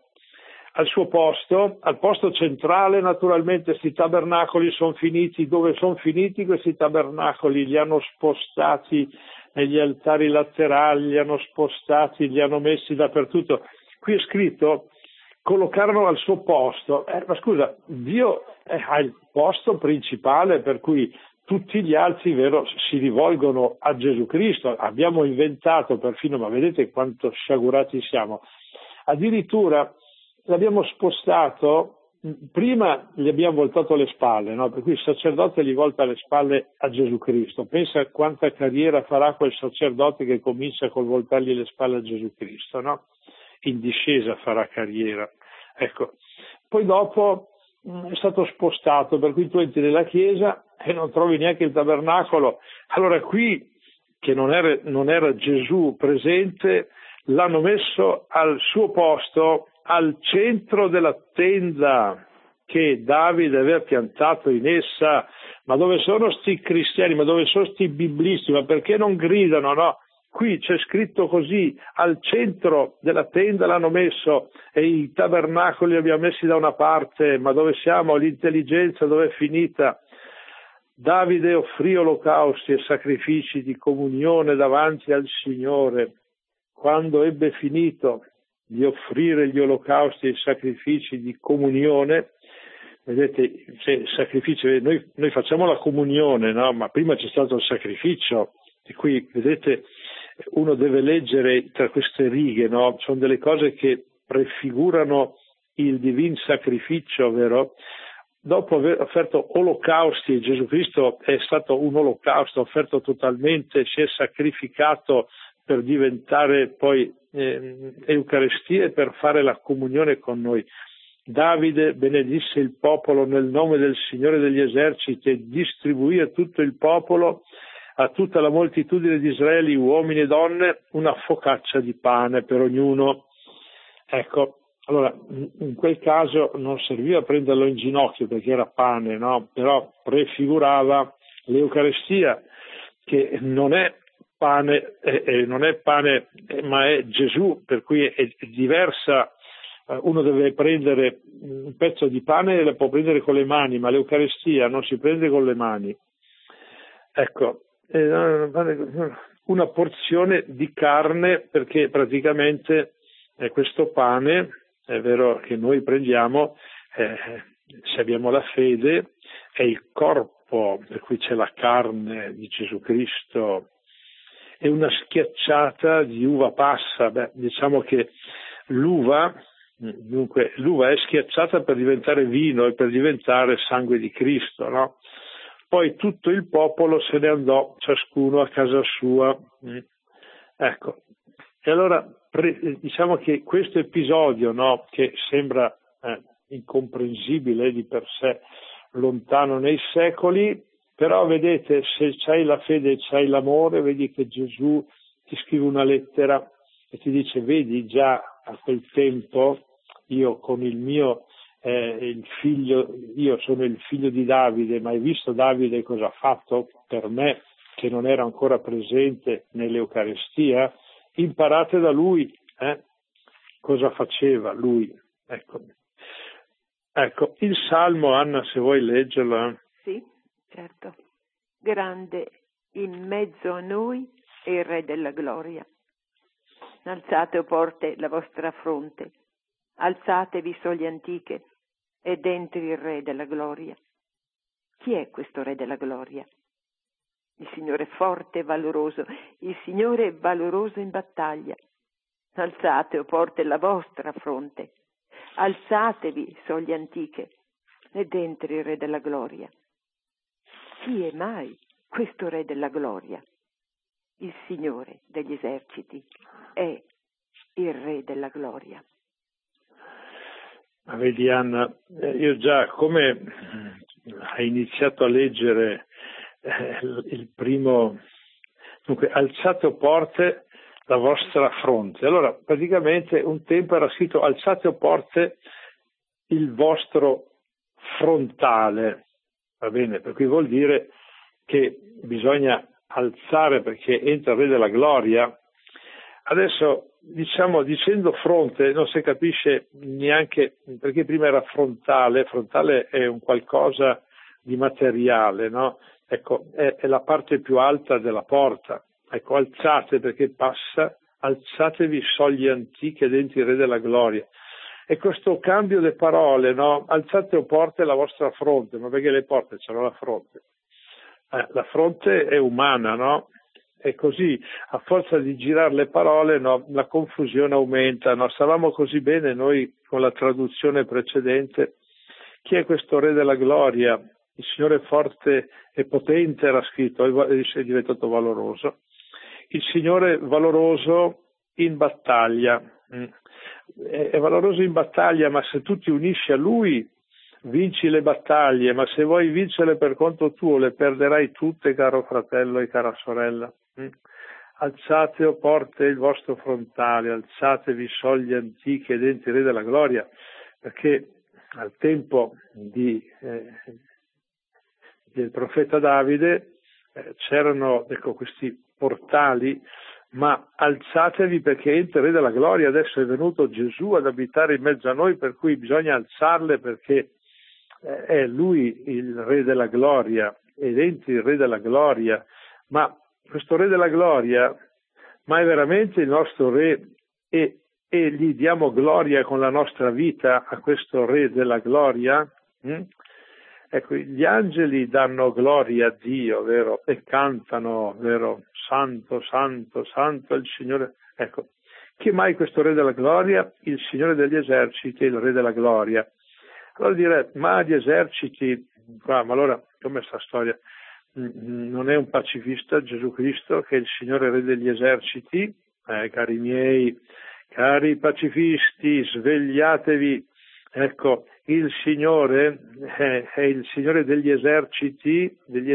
al posto centrale. Naturalmente questi tabernacoli sono finiti. Dove sono finiti questi tabernacoli? Li hanno spostati negli altari laterali, li hanno spostati, li hanno messi dappertutto. Qui è scritto collocarono al suo posto. Ma scusa, Dio ha il posto principale per cui tutti gli altri, vero, si rivolgono a Gesù Cristo. Abbiamo inventato perfino, ma vedete quanto sciagurati siamo, addirittura l'abbiamo spostato, prima gli abbiamo voltato le spalle, no? Per cui il sacerdote gli volta le spalle a Gesù Cristo. Pensa a quanta carriera farà quel sacerdote che comincia col voltargli le spalle a Gesù Cristo, no? In discesa farà carriera. Ecco. Poi dopo è stato spostato, per cui tu entri nella chiesa e non trovi neanche il tabernacolo. Allora qui, che non era Gesù presente, l'hanno messo al suo posto, al centro della tenda che Davide aveva piantato in essa. Ma dove sono sti cristiani? Ma dove sono sti biblisti? Ma perché non gridano? No, qui c'è scritto così, al centro della tenda l'hanno messo e i tabernacoli li abbiamo messi da una parte. Ma dove siamo? L'intelligenza dove è finita? Davide offrì olocausti e sacrifici di comunione davanti al Signore. Quando ebbe finito di offrire gli olocausti e i sacrifici di comunione, vedete, sacrificio, noi facciamo la comunione, no? Ma prima c'è stato il sacrificio, e qui vedete uno deve leggere tra queste righe, no? Sono delle cose che prefigurano il divin sacrificio, vero? Dopo aver offerto olocausti, Gesù Cristo è stato un olocausto, offerto totalmente, si è sacrificato per diventare poi Eucaristia e per fare la comunione con noi. Davide benedisse il popolo nel nome del Signore degli eserciti e distribuì a tutto il popolo, a tutta la moltitudine di Israeli, uomini e donne, una focaccia di pane per ognuno. Ecco, allora in quel caso non serviva prenderlo in ginocchio perché era pane, no? Però prefigurava l'Eucaristia, che non è pane, ma è Gesù, per cui è diversa. Uno deve prendere un pezzo di pane e lo può prendere con le mani, ma l'Eucaristia non si prende con le mani. Ecco, una porzione di carne, perché praticamente questo pane, è vero che noi prendiamo, se abbiamo la fede, è il corpo, per cui c'è la carne di Gesù Cristo, è una schiacciata di uva passa. Diciamo che l'uva è schiacciata per diventare vino e per diventare sangue di Cristo, no? Poi tutto il popolo se ne andò, ciascuno a casa sua. Ecco, e allora diciamo che questo episodio, no, che sembra incomprensibile di per sé, lontano nei secoli, però vedete, se c'hai la fede e c'hai l'amore, vedi che Gesù ti scrive una lettera e ti dice: vedi, già a quel tempo io con il mio il figlio, io sono il figlio di Davide, ma hai visto Davide cosa ha fatto per me, che non era ancora presente nell'Eucaristia? Imparate da lui, cosa faceva lui. Ecco, il Salmo, Anna, se vuoi leggerlo. Sì, certo. Grande in mezzo a noi è il Re della gloria. Alzate, o porte, la vostra fronte, alzatevi soglie antiche, ed entri il Re della gloria. Chi è questo Re della gloria? Il Signore forte e valoroso, il Signore è valoroso in battaglia. Alzate, o porte, la vostra fronte, alzatevi soglie antiche, ed entri il Re della gloria. Chi è mai questo Re della gloria? Il Signore degli eserciti è il Re della gloria. Ma vedi, Anna, io già, come hai iniziato a leggere il primo, dunque, alzate o porte la vostra fronte. Allora, praticamente un tempo era scritto: alzate o porte il vostro frontale, va bene? Per cui vuol dire che bisogna alzare perché entra il Re della gloria. Adesso, diciamo, dicendo fronte non si capisce neanche, perché prima era frontale è un qualcosa di materiale, no? Ecco, è la parte più alta della porta. Ecco, alzate perché passa, alzatevi soglie antiche dentro il Re della gloria. E questo cambio di parole, no? Alzate o porte la vostra fronte, ma perché le porte c'hanno la fronte? La fronte è umana, no? E così, a forza di girare le parole, no, la confusione aumenta, no? Stavamo così bene noi con la traduzione precedente. Chi è questo Re della gloria? Il Signore forte e potente era scritto, è diventato valoroso. Il Signore valoroso in battaglia. È valoroso in battaglia, ma se tu ti unisci a Lui, vinci le battaglie, ma se vuoi vincerle per conto tuo, le perderai tutte, caro fratello e cara sorella. Alzate, o porte, il vostro frontale, alzatevi soglie antiche dentro il Re della gloria, perché al tempo del profeta Davide c'erano, ecco, questi portali, ma alzatevi perché entra il Re della gloria. Adesso è venuto Gesù ad abitare in mezzo a noi, per cui bisogna alzarle perché è Lui il Re della gloria. ed entri il Re della Gloria. Ma questo Re della Gloria, ma è veramente il nostro Re e gli diamo gloria con la nostra vita a questo Re della Gloria? Ecco, gli angeli danno gloria a Dio, vero? E cantano, vero? Santo, santo, santo è il Signore. Ecco, chi è mai questo Re della Gloria? Il Signore degli eserciti, il Re della Gloria. Allora dire, ma gli eserciti, ma allora come sta storia? Non è un pacifista Gesù Cristo che è il Signore Re degli eserciti? Cari miei, cari pacifisti, svegliatevi. Ecco, il Signore è il Signore degli eserciti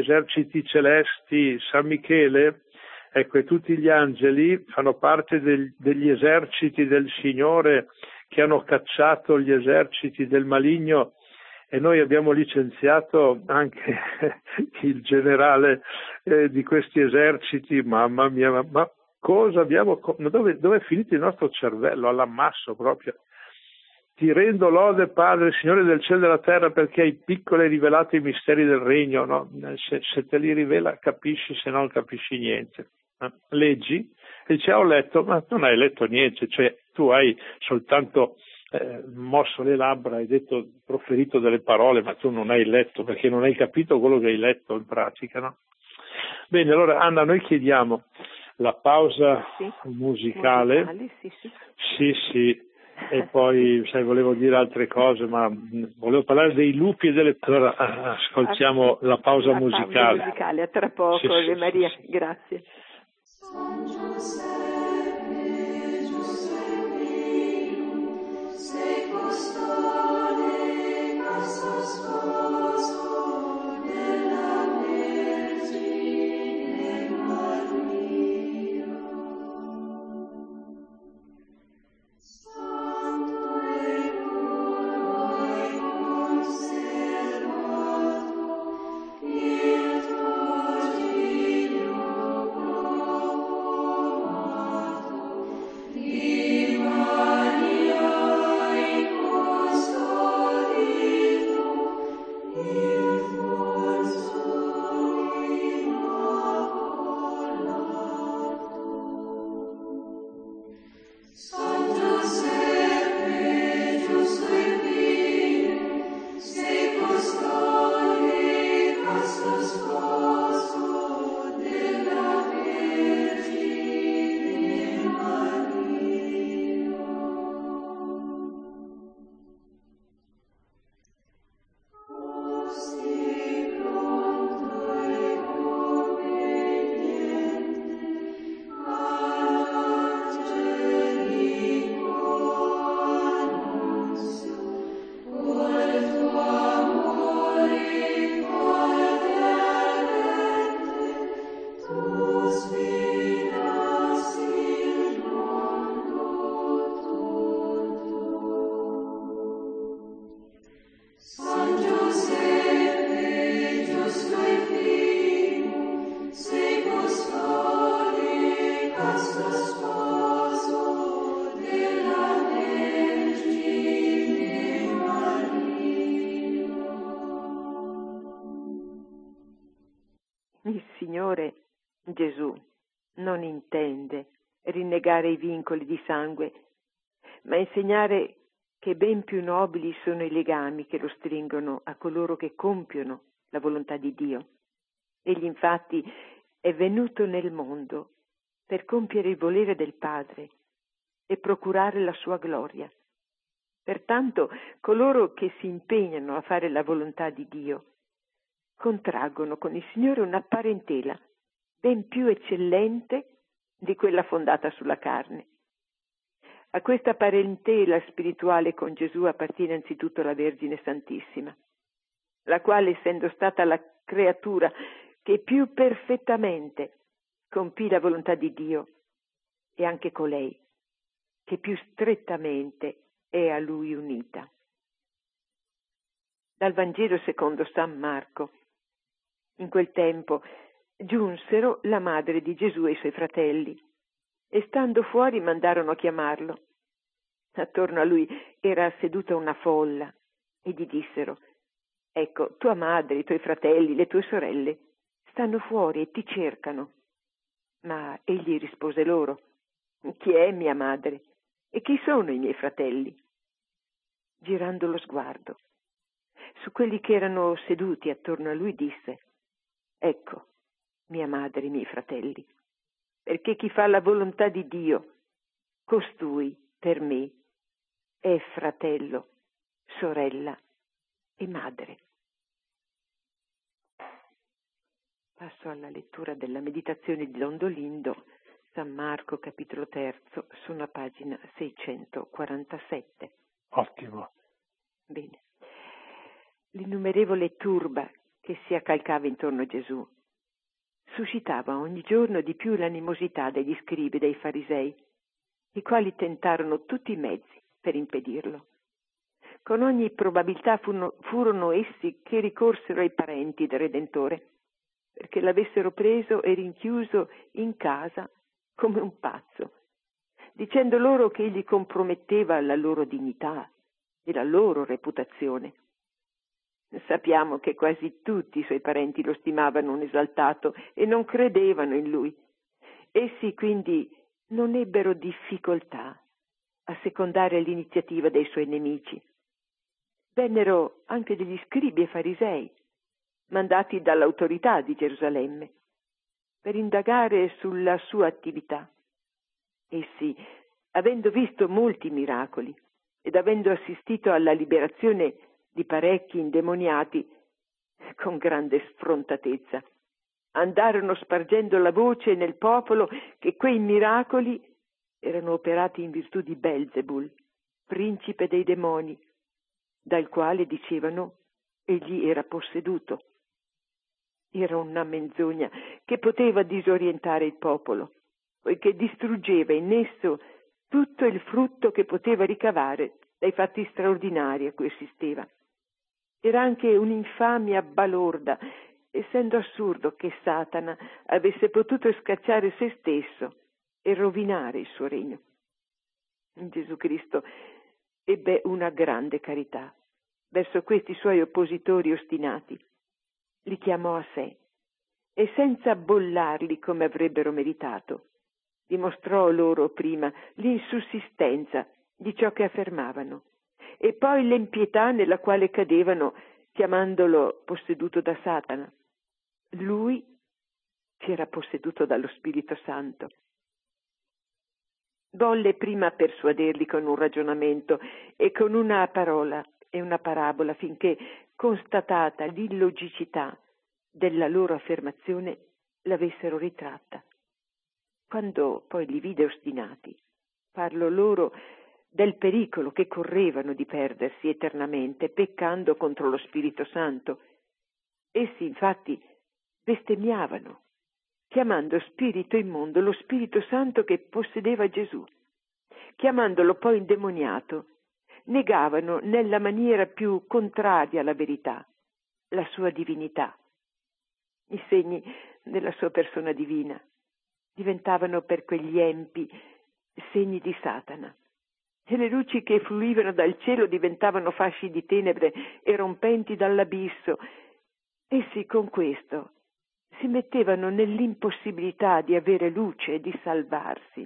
celesti, San Michele. Ecco, e tutti gli angeli fanno parte degli eserciti del Signore che hanno cacciato gli eserciti del maligno, e noi abbiamo licenziato anche il generale di questi eserciti. Mamma mia, ma cosa abbiamo, dove è finito il nostro cervello? All'ammasso proprio. Ti rendo lode, Padre, Signore del cielo e della terra, perché hai piccolo e rivelato i misteri del regno, no? Se te li rivela capisci, se no non capisci niente. Leggi e dice ho letto, ma non hai letto niente, cioè tu hai soltanto mosso le labbra, hai proferito delle parole, ma tu non hai letto, perché non hai capito quello che hai letto in pratica, no? Bene, allora Anna, noi chiediamo la pausa musicale. Sì, e poi volevo dire altre cose, ma volevo parlare dei lupi e delle... Allora ascoltiamo la pausa musicale. Pausa musicale, a tra poco, Ave Maria, grazie. San Giuseppe, Giuseppino, sei custode, casto sposo della Vergine Maria. Santo e puro hai conservato il tuo Giglio di Maria hai custodito il tuo seno immacolato. San Giuseppe, giusto e pio, sei custode, casto sposo della Vergine Maria. Così pronto e obbediente all'angelico annunzio, col tuo amore cordialmente tu sfidas il mondo tutto. San Giuseppe, giusto e pio, sei custode, casto sposo della Vergine Maria. Il Signore Gesù non intende rinnegare i vincoli di sangue, ma insegnare che ben più nobili sono i legami che lo stringono a coloro che compiono la volontà di Dio. Egli infatti è venuto nel mondo per compiere il volere del Padre e procurare la sua gloria. Pertanto coloro che si impegnano a fare la volontà di Dio contraggono con il Signore una parentela ben più eccellente di quella fondata sulla carne. A questa parentela spirituale con Gesù appartiene anzitutto la Vergine Santissima, la quale, essendo stata la creatura che più perfettamente compì la volontà di Dio, è anche colei che più strettamente è a Lui unita. Dal Vangelo secondo San Marco. In quel tempo giunsero la madre di Gesù e i suoi fratelli, e stando fuori mandarono a chiamarlo. Attorno a lui era seduta una folla e gli dissero: Ecco, tua madre, i tuoi fratelli, le tue sorelle stanno fuori e ti cercano. Ma egli rispose loro: chi è mia madre e chi sono i miei fratelli? Girando lo sguardo su quelli che erano seduti attorno a lui, disse: ecco mia madre e i miei fratelli, perché chi fa la volontà di Dio, costui per me è fratello, sorella e madre. Passo alla lettura della meditazione di Londolindo, San Marco, capitolo 3, sono a pagina 647. Ottimo. Bene. L'innumerevole turba che si accalcava intorno a Gesù suscitava ogni giorno di più l'animosità degli scribi e dei farisei, i quali tentarono tutti i mezzi per impedirlo. Con ogni probabilità furono essi che ricorsero ai parenti del Redentore, perché l'avessero preso e rinchiuso in casa come un pazzo, dicendo loro che egli comprometteva la loro dignità e la loro reputazione. Sappiamo che quasi tutti i suoi parenti lo stimavano un esaltato e non credevano in lui. Essi quindi non ebbero difficoltà a secondare l'iniziativa dei suoi nemici. Vennero anche degli scribi e farisei, mandati dall'autorità di Gerusalemme, per indagare sulla sua attività. Essi, avendo visto molti miracoli ed avendo assistito alla liberazione di parecchi indemoniati, con grande sfrontatezza andarono spargendo la voce nel popolo che quei miracoli erano operati in virtù di Belzebul, principe dei demoni, dal quale dicevano egli era posseduto. Era una menzogna che poteva disorientare il popolo, poiché distruggeva in esso tutto il frutto che poteva ricavare dai fatti straordinari a cui assisteva. Era anche un'infamia balorda, essendo assurdo che Satana avesse potuto scacciare se stesso e rovinare il suo regno. Gesù Cristo ebbe una grande carità verso questi suoi oppositori ostinati. Li chiamò a sé e, senza bollarli come avrebbero meritato, dimostrò loro prima l'insussistenza di ciò che affermavano e poi l'empietà nella quale cadevano, chiamandolo posseduto da Satana. Lui che era posseduto dallo Spirito Santo. Volle prima persuaderli con un ragionamento e con una parola e una parabola, finché, constatata l'illogicità della loro affermazione, l'avessero ritratta. Quando poi li vide ostinati, parlò loro del pericolo che correvano di perdersi eternamente, peccando contro lo Spirito Santo. Essi infatti bestemmiavano, chiamando spirito immondo lo Spirito Santo che possedeva Gesù. Chiamandolo poi indemoniato, negavano nella maniera più contraria alla verità la sua divinità. I segni della sua persona divina diventavano per quegli empi segni di Satana, e le luci che fluivano dal cielo diventavano fasci di tenebre erompenti dall'abisso. Essi con questo si mettevano nell'impossibilità di avere luce e di salvarsi.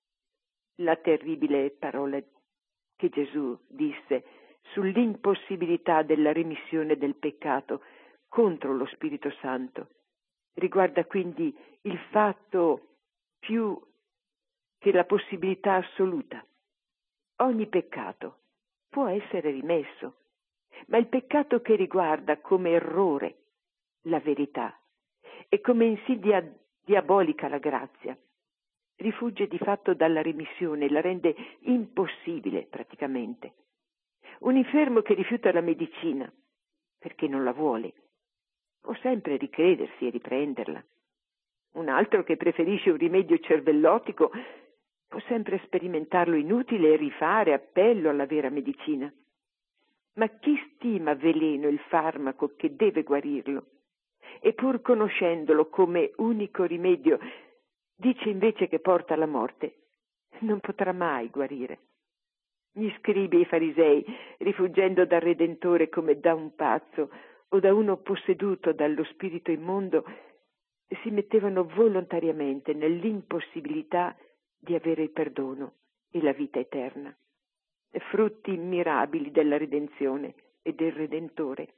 La terribile parola che Gesù disse sull'impossibilità della remissione del peccato contro lo Spirito Santo riguarda quindi il fatto più che la possibilità assoluta. Ogni peccato può essere rimesso, ma il peccato che riguarda come errore la verità e come insidia diabolica la grazia rifugge di fatto dalla remissione e la rende impossibile praticamente. Un infermo che rifiuta la medicina perché non la vuole può sempre ricredersi e riprenderla. Un altro che preferisce un rimedio cervellotico può sempre sperimentarlo inutile e rifare appello alla vera medicina. Ma chi stima veleno il farmaco che deve guarirlo e pur conoscendolo come unico rimedio dice invece che porta alla morte, non potrà mai guarire. Gli scribi e i farisei, rifuggendo dal Redentore come da un pazzo, o da uno posseduto dallo spirito immondo si mettevano volontariamente nell'impossibilità di avere il perdono e la vita eterna, frutti mirabili della redenzione e del Redentore.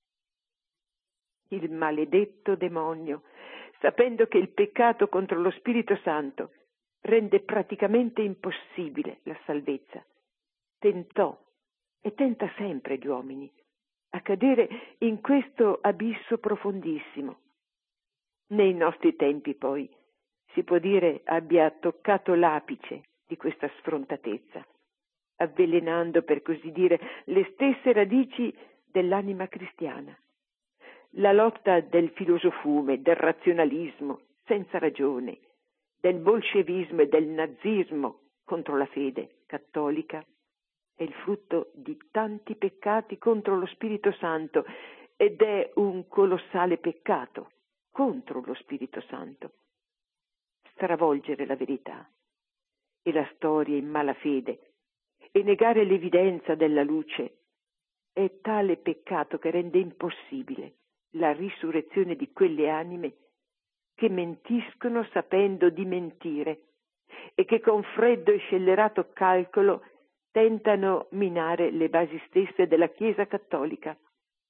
Il maledetto demonio, sapendo che il peccato contro lo Spirito Santo rende praticamente impossibile la salvezza, tentò e tenta sempre gli uomini a cadere in questo abisso profondissimo. Nei nostri tempi, poi, si può dire abbia toccato l'apice di questa sfrontatezza, avvelenando, per così dire, le stesse radici dell'anima cristiana. La lotta del filosofume, del razionalismo, senza ragione, del bolscevismo e del nazismo contro la fede cattolica è il frutto di tanti peccati contro lo Spirito Santo ed è un colossale peccato contro lo Spirito Santo. Stravolgere la verità e la storia in malafede e negare l'evidenza della luce è tale peccato che rende impossibile la risurrezione di quelle anime che mentiscono sapendo di mentire e che con freddo e scellerato calcolo tentano minare le basi stesse della Chiesa cattolica.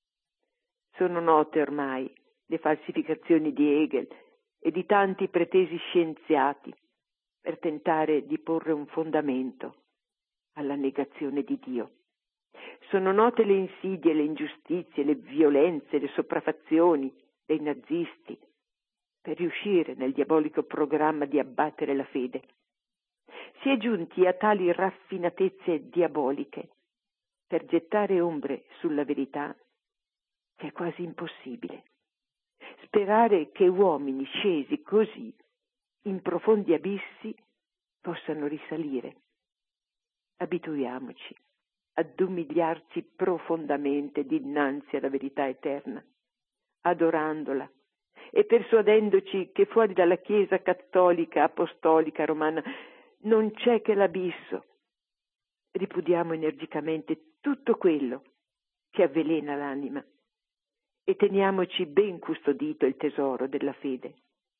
Sono note ormai le falsificazioni di Hegel e di tanti pretesi scienziati per tentare di porre un fondamento alla negazione di Dio. Sono note le insidie, le ingiustizie, le violenze, le sopraffazioni dei nazisti per riuscire nel diabolico programma di abbattere la fede. Si è giunti a tali raffinatezze diaboliche per gettare ombre sulla verità che è quasi impossibile. Sperare che uomini scesi così in profondi abissi possano risalire. Abituiamoci ad umiliarci profondamente dinanzi alla verità eterna, adorandola e persuadendoci che fuori dalla Chiesa cattolica, apostolica, romana non c'è che l'abisso. Ripudiamo energicamente tutto quello che avvelena l'anima e teniamoci ben custodito il tesoro della fede.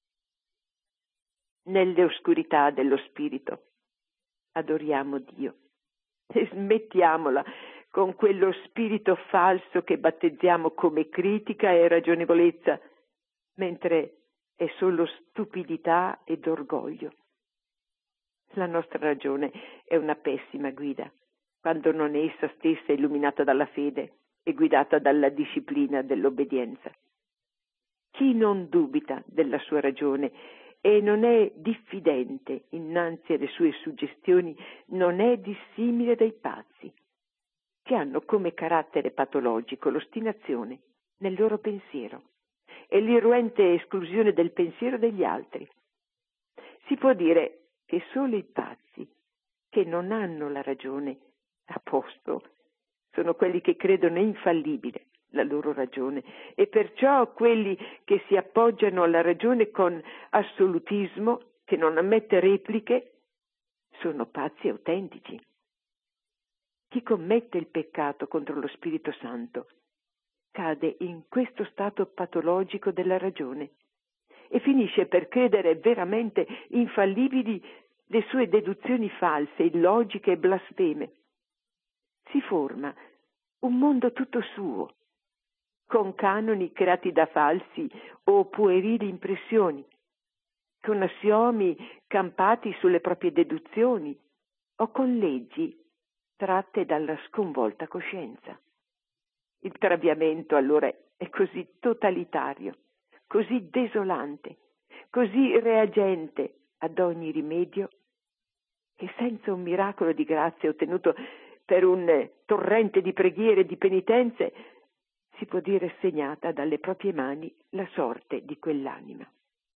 Nelle oscurità dello spirito adoriamo Dio e smettiamola con quello spirito falso che battezziamo come critica e ragionevolezza, mentre è solo stupidità ed orgoglio. La nostra ragione è una pessima guida, quando non è essa stessa illuminata dalla fede e guidata dalla disciplina dell'obbedienza. Chi non dubita della sua ragione e non è diffidente innanzi alle sue suggestioni non è dissimile dai pazzi, che hanno come carattere patologico l'ostinazione nel loro pensiero e l'irruente esclusione del pensiero degli altri. Si può dire che solo i pazzi che non hanno la ragione a posto sono quelli che credono infallibile la loro ragione e perciò quelli che si appoggiano alla ragione con assolutismo, che non ammette repliche, sono pazzi autentici. Chi commette il peccato contro lo Spirito Santo cade in questo stato patologico della ragione e finisce per credere veramente infallibili le sue deduzioni false, illogiche e blasfeme. Si forma un mondo tutto suo, con canoni creati da falsi o puerili impressioni, con assiomi campati sulle proprie deduzioni o con leggi tratte dalla sconvolta coscienza. Il traviamento allora è così totalitario, così desolante, così reagente ad ogni rimedio, che senza un miracolo di grazia ottenuto per un torrente di preghiere e di penitenze si può dire segnata dalle proprie mani la sorte di quell'anima.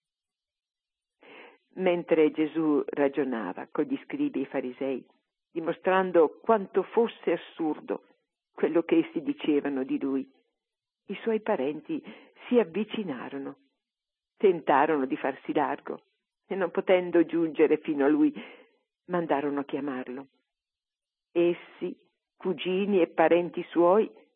Mentre Gesù ragionava con gli scribi e i farisei, dimostrando quanto fosse assurdo quello che essi dicevano di lui, i suoi parenti si avvicinarono, tentarono di farsi largo e non potendo giungere fino a lui, mandarono a chiamarlo. Essi, cugini e parenti suoi,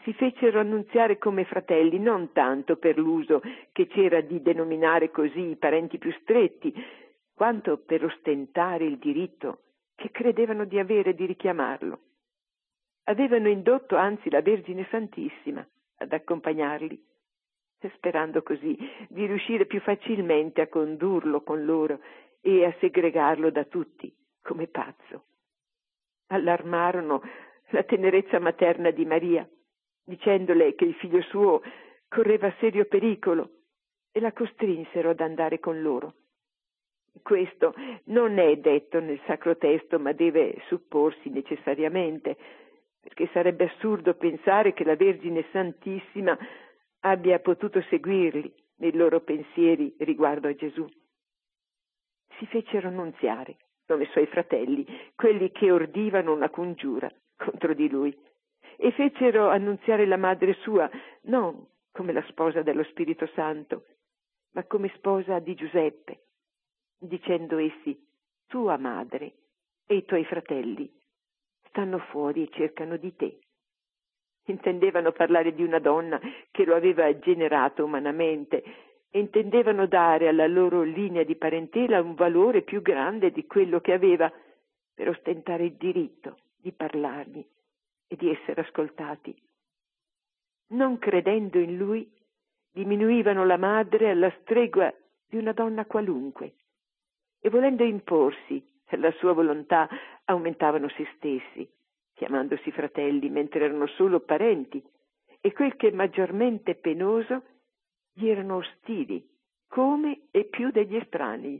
Si fecero annunziare come fratelli, non tanto per l'uso che c'era di denominare così i parenti più stretti, quanto per ostentare il diritto che credevano di avere di richiamarlo. Avevano indotto anzi la Vergine Santissima ad accompagnarli, sperando così di riuscire più facilmente a condurlo con loro e a segregarlo da tutti come pazzo. Allarmarono la tenerezza materna di Maria, dicendole che il figlio suo correva serio pericolo, e la costrinsero ad andare con loro. Questo non è detto nel Sacro Testo, ma deve supporsi necessariamente, perché sarebbe assurdo pensare che la Vergine Santissima abbia potuto seguirli nei loro pensieri riguardo a Gesù. Si fecero annunziare come suoi fratelli, quelli che ordivano una congiura contro di lui, e fecero annunziare la madre sua, non come la sposa dello Spirito Santo, ma come sposa di Giuseppe, dicendo essi: tua madre e i tuoi fratelli stanno fuori e cercano di te. Intendevano parlare di una donna che lo aveva generato umanamente e intendevano dare alla loro linea di parentela un valore più grande di quello che aveva, per ostentare il diritto di parlargli e di essere ascoltati. Non credendo in lui, diminuivano la madre alla stregua di una donna qualunque, e volendo imporsi la sua volontà aumentavano se stessi, chiamandosi fratelli mentre erano solo parenti, e quel che è maggiormente penoso, gli erano ostili, come e più degli estranei.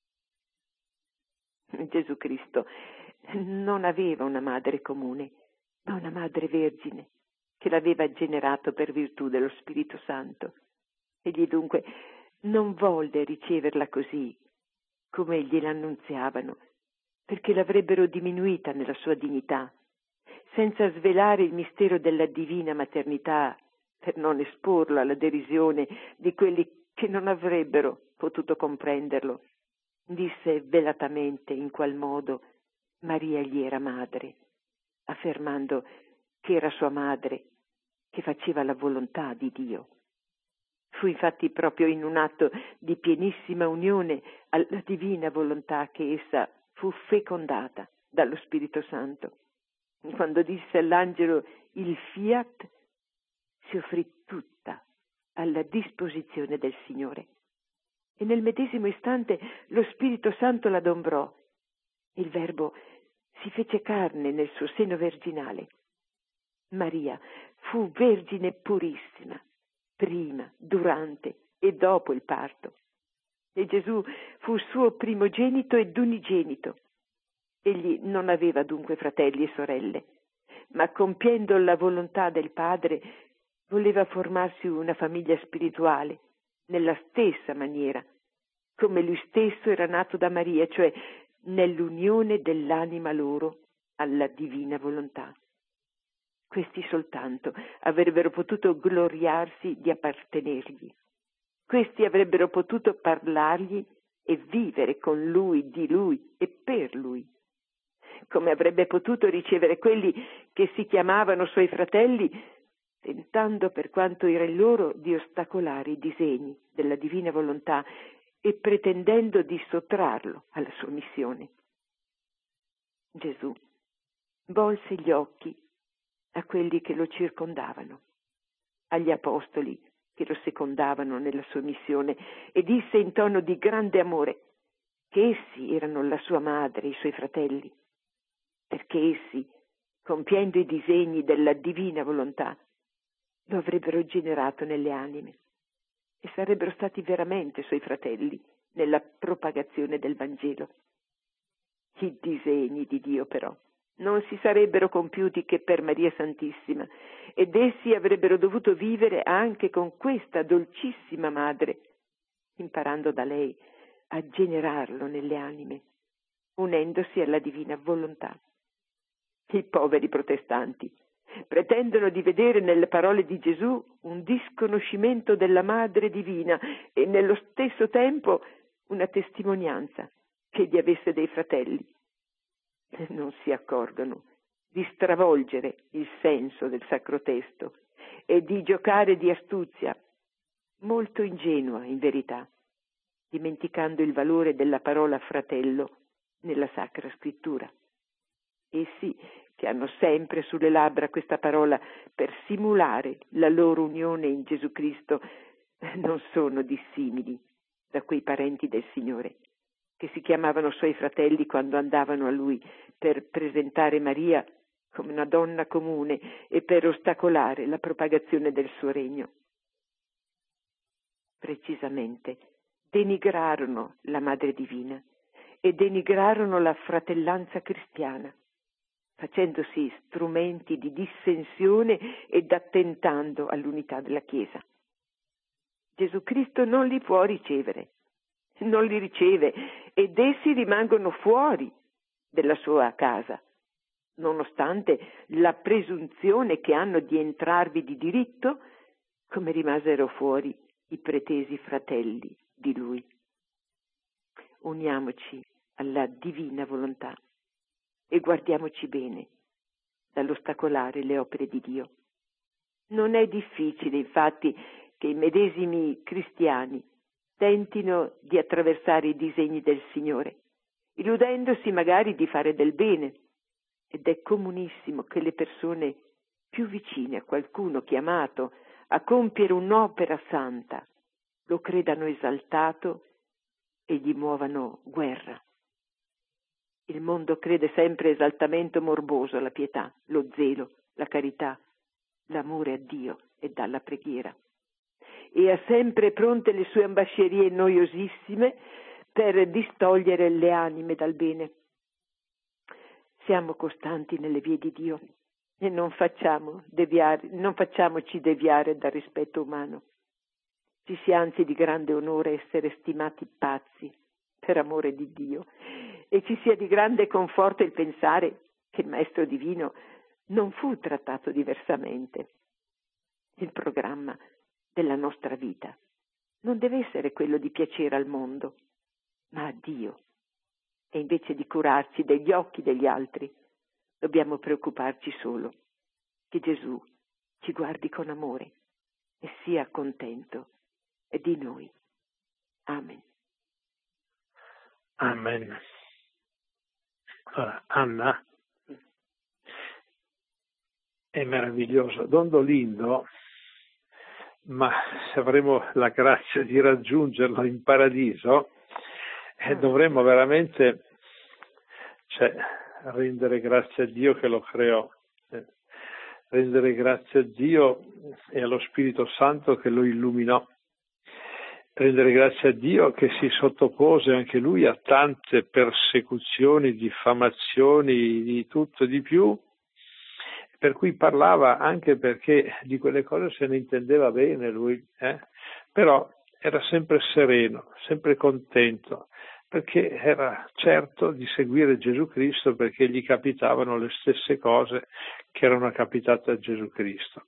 Gesù Cristo non aveva una madre comune, ma una madre vergine, che l'aveva generato per virtù dello Spirito Santo. Egli dunque non volle riceverla così, come gliel'annunziavano, perché l'avrebbero diminuita nella sua dignità, senza svelare il mistero della divina maternità, per non esporlo alla derisione di quelli che non avrebbero potuto comprenderlo. Disse velatamente in qual modo Maria gli era madre, affermando che era sua madre, che faceva la volontà di Dio. Fu infatti proprio in un atto di pienissima unione alla divina volontà che essa fu fecondata dallo Spirito Santo. Quando disse all'angelo il fiat, si offrì tutta alla disposizione del Signore. E nel medesimo istante lo Spirito Santo l'adombrò. Il Verbo si fece carne nel suo seno virginale. Maria fu vergine purissima, prima, durante e dopo il parto. E Gesù fu suo primogenito ed unigenito. Egli non aveva dunque fratelli e sorelle, ma compiendo la volontà del Padre voleva formarsi una famiglia spirituale nella stessa maniera, come lui stesso era nato da Maria, cioè nell'unione dell'anima loro alla divina volontà. Questi soltanto avrebbero potuto gloriarsi di appartenergli. Questi avrebbero potuto parlargli e vivere con lui, di lui e per lui. Come avrebbe potuto ricevere quelli che si chiamavano suoi fratelli, tentando per quanto era in loro di ostacolare i disegni della divina volontà e pretendendo di sottrarlo alla sua missione. Gesù volse gli occhi a quelli che lo circondavano, agli apostoli che lo secondavano nella sua missione, e disse in tono di grande amore che essi erano la sua madre e i suoi fratelli, perché essi, compiendo i disegni della divina volontà, lo avrebbero generato nelle anime e sarebbero stati veramente suoi fratelli nella propagazione del Vangelo. I disegni di Dio però non si sarebbero compiuti che per Maria Santissima, ed essi avrebbero dovuto vivere anche con questa dolcissima madre, imparando da lei a generarlo nelle anime, unendosi alla divina volontà. I poveri protestanti pretendono di vedere nelle parole di Gesù un disconoscimento della Madre Divina e nello stesso tempo una testimonianza che egli avesse dei fratelli. Non si accorgono di stravolgere il senso del Sacro Testo e di giocare di astuzia, molto ingenua in verità, dimenticando il valore della parola fratello nella Sacra Scrittura. Essi, che hanno sempre sulle labbra questa parola per simulare la loro unione in Gesù Cristo, non sono dissimili da quei parenti del Signore, che si chiamavano suoi fratelli quando andavano a Lui per presentare Maria come una donna comune e per ostacolare la propagazione del suo regno. Precisamente denigrarono la Madre Divina e denigrarono la fratellanza cristiana, facendosi strumenti di dissensione ed attentando all'unità della Chiesa. Gesù Cristo non li può ricevere, non li riceve, ed essi rimangono fuori della sua casa, nonostante la presunzione che hanno di entrarvi di diritto, come rimasero fuori i pretesi fratelli di Lui. Uniamoci alla divina volontà e guardiamoci bene dall'ostacolare le opere di Dio. Non è difficile, infatti, che i medesimi cristiani tentino di attraversare i disegni del Signore, illudendosi magari di fare del bene, ed è comunissimo che le persone più vicine a qualcuno chiamato a compiere un'opera santa lo credano esaltato e gli muovano guerra. Il mondo crede sempre esaltamento morboso alla pietà, lo zelo, la carità, l'amore a Dio e dalla preghiera, e ha sempre pronte le sue ambascerie noiosissime per distogliere le anime dal bene. Siamo costanti nelle vie di Dio e non facciamoci deviare dal rispetto umano. Ci sia anzi di grande onore essere stimati pazzi per amore di Dio, e ci sia di grande conforto il pensare che il Maestro Divino non fu trattato diversamente. Il programma della nostra vita non deve essere quello di piacere al mondo, ma a Dio. E invece di curarci degli occhi degli altri, dobbiamo preoccuparci solo che Gesù ci guardi con amore e sia contento di noi. Amen. Amen. Allora, Anna, è meraviglioso. Don Dolindo, ma se avremo la grazia di raggiungerlo in paradiso, dovremmo veramente rendere grazie a Dio che lo creò, rendere grazie a Dio e allo Spirito Santo che lo illuminò, rendere grazie a Dio che si sottopose anche lui a tante persecuzioni, diffamazioni, di tutto e di più, per cui parlava anche perché di quelle cose se ne intendeva bene lui, però era sempre sereno, sempre contento, perché era certo di seguire Gesù Cristo, perché gli capitavano le stesse cose che erano capitate a Gesù Cristo.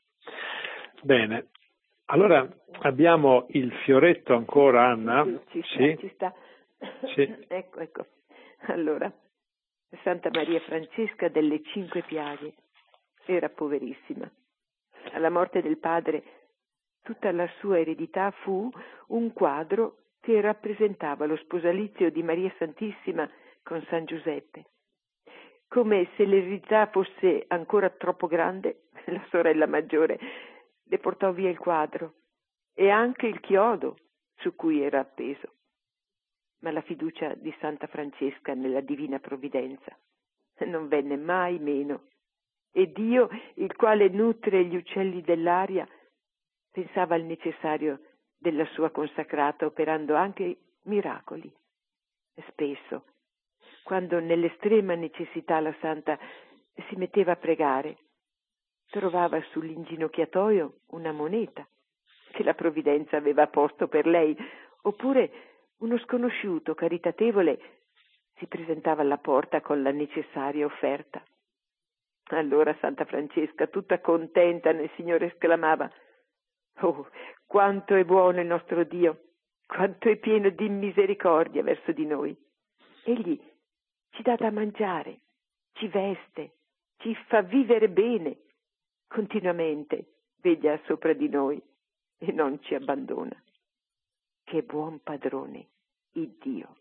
Bene, allora abbiamo il fioretto ancora, Anna? Ci sta. Sì. Ecco. Allora, Santa Maria Francesca delle Cinque Piaghe era poverissima. Alla morte del padre, tutta la sua eredità fu un quadro che rappresentava lo sposalizio di Maria Santissima con San Giuseppe. Come se l'eredità fosse ancora troppo grande, la sorella maggiore le portò via il quadro e anche il chiodo su cui era appeso. Ma la fiducia di Santa Francesca nella divina provvidenza non venne mai meno, e Dio, il quale nutre gli uccelli dell'aria, pensava al necessario della sua consacrata, operando anche miracoli. Spesso, quando nell'estrema necessità la Santa si metteva a pregare, trovava sull'inginocchiatoio una moneta che la provvidenza aveva posto per lei, oppure uno sconosciuto caritatevole si presentava alla porta con la necessaria offerta. Allora Santa Francesca, tutta contenta nel Signore, esclamava: «Oh, quanto è buono il nostro Dio, quanto è pieno di misericordia verso di noi! Egli ci dà da mangiare, ci veste, ci fa vivere bene, continuamente veglia sopra di noi e non ci abbandona. Che buon padrone, il Dio.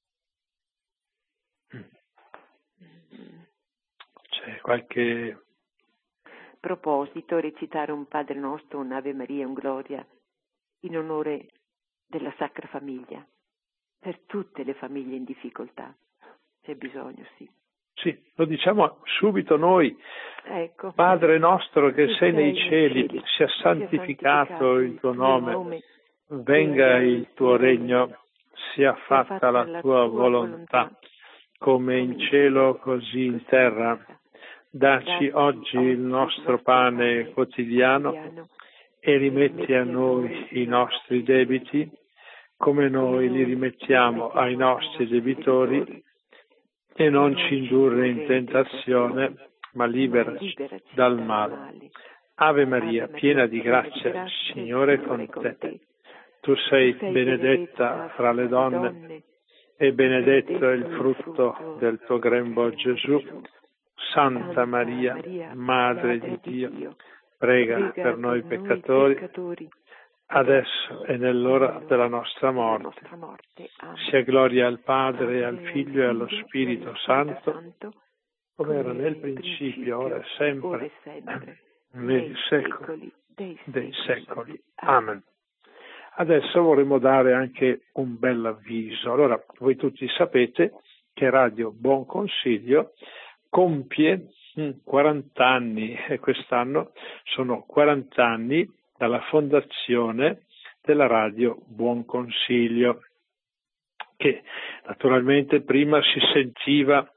C'è qualche proposito recitare un Padre Nostro, un Ave Maria, un Gloria in onore della Sacra Famiglia, per tutte le famiglie in difficoltà. C'è bisogno, sì. Sì, lo diciamo subito noi. Ecco. Padre nostro che sei nei cieli, sia santificato il tuo nome, venga il tuo regno, sia fatta la tua volontà, come in cielo così in terra. Dacci oggi il nostro pane quotidiano e rimetti a noi i nostri debiti, come noi li rimettiamo ai nostri debitori, e non ci indurre in tentazione, ma liberaci dal male. Ave Maria, piena di grazia, il Signore è con te. Tu sei benedetta fra le donne e benedetto è il frutto del tuo grembo, Gesù. Santa Maria, Madre di Dio, prega per noi peccatori, adesso e nell'ora della nostra morte. Sia gloria al Padre, al Figlio e allo Spirito Santo, come era nel principio, ora e sempre, nei secoli dei secoli. Amen. Adesso vorremmo dare anche un bel avviso. Allora, voi tutti sapete che Radio Buon Consiglio compie 40 anni e quest'anno sono 40 anni dalla fondazione della Radio Buon Consiglio, che naturalmente prima si sentiva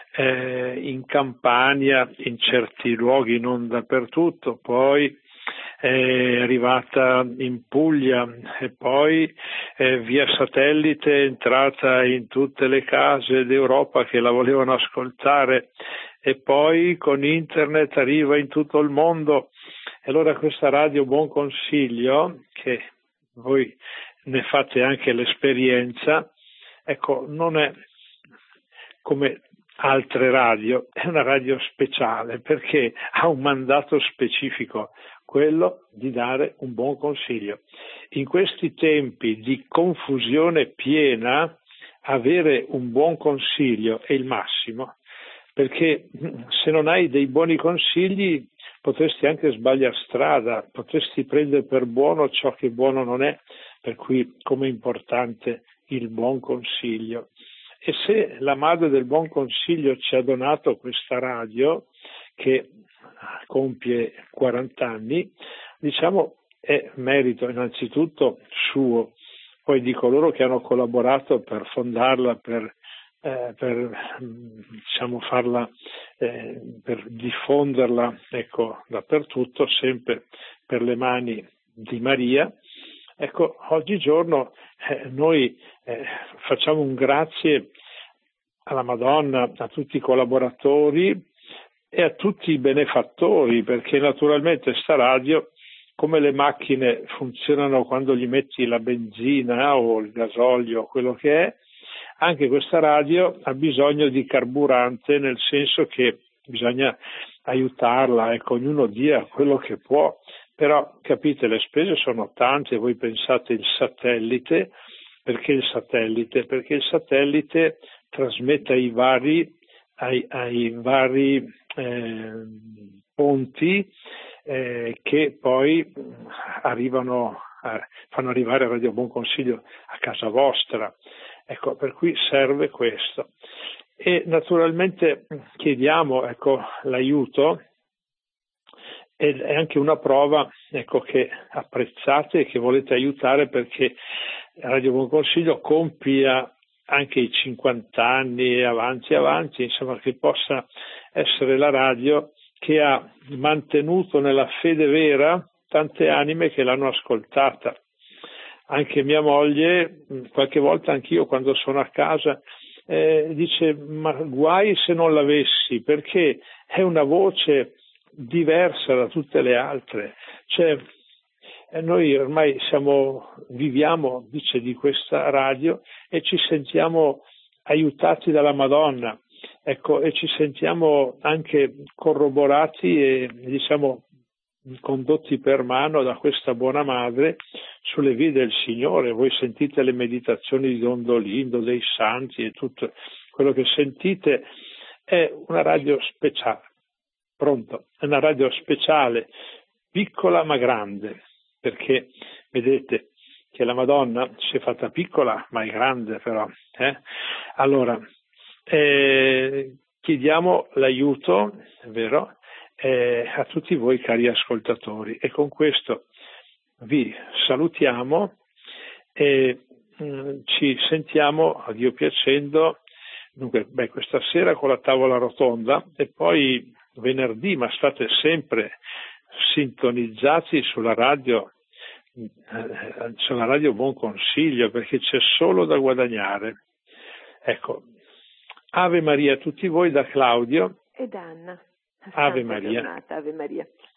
in Campania, in certi luoghi, non dappertutto, poi è arrivata in Puglia e poi via satellite è entrata in tutte le case d'Europa che la volevano ascoltare e poi con internet arriva in tutto il mondo. E allora questa Radio Buon Consiglio, che voi ne fate anche l'esperienza, ecco, non è come altre radio, è una radio speciale perché ha un mandato specifico, quello di dare un buon consiglio. In questi tempi di confusione piena, avere un buon consiglio è il massimo, perché se non hai dei buoni consigli potresti anche sbagliare strada, potresti prendere per buono ciò che buono non è, per cui com'è importante il buon consiglio. E se la Madre del Buon Consiglio ci ha donato questa radio, che compie 40 anni, diciamo è merito innanzitutto suo, poi di coloro che hanno collaborato per fondarla, per diciamo farla, per diffonderla, ecco, dappertutto, sempre per le mani di Maria. Ecco, oggigiorno noi facciamo un grazie alla Madonna, a tutti i collaboratori e a tutti i benefattori, perché naturalmente sta radio, come le macchine funzionano quando gli metti la benzina o il gasolio, quello che è, anche questa radio ha bisogno di carburante, nel senso che bisogna aiutarla, ecco, ognuno dia quello che può. Però, capite, le spese sono tante, voi pensate il satellite, perché il satellite? Perché il satellite trasmette ai vari ponti che poi fanno arrivare a Radio Buon Consiglio a casa vostra. Ecco, per cui serve questo. E naturalmente chiediamo, ecco, l'aiuto. È anche una prova, ecco, che apprezzate e che volete aiutare, perché Radio Buon Consiglio compia anche i 50 anni e avanti, insomma, che possa essere la radio che ha mantenuto nella fede vera tante anime che l'hanno ascoltata. Anche mia moglie, qualche volta anch'io quando sono a casa, dice: ma guai se non l'avessi, perché è una voce diversa da tutte le altre, cioè noi ormai viviamo, dice, di questa radio e ci sentiamo aiutati dalla Madonna, ecco, e ci sentiamo anche corroborati e, diciamo, condotti per mano da questa buona madre sulle vie del Signore. Voi sentite le meditazioni di Don Dolindo, dei santi, e tutto quello che sentite è una radio speciale. Pronto? È una radio speciale, piccola ma grande, perché vedete che la Madonna si è fatta piccola ma è grande però. Allora, chiediamo l'aiuto, è vero, a tutti voi cari ascoltatori, e con questo vi salutiamo e ci sentiamo, a Dio piacendo, dunque, questa sera con la tavola rotonda, e poi venerdì, ma state sempre sintonizzati sulla radio Buon Consiglio, perché c'è solo da guadagnare. Ecco, Ave Maria a tutti voi da Claudio ed Anna. Ave Maria. Giornata, Ave Maria.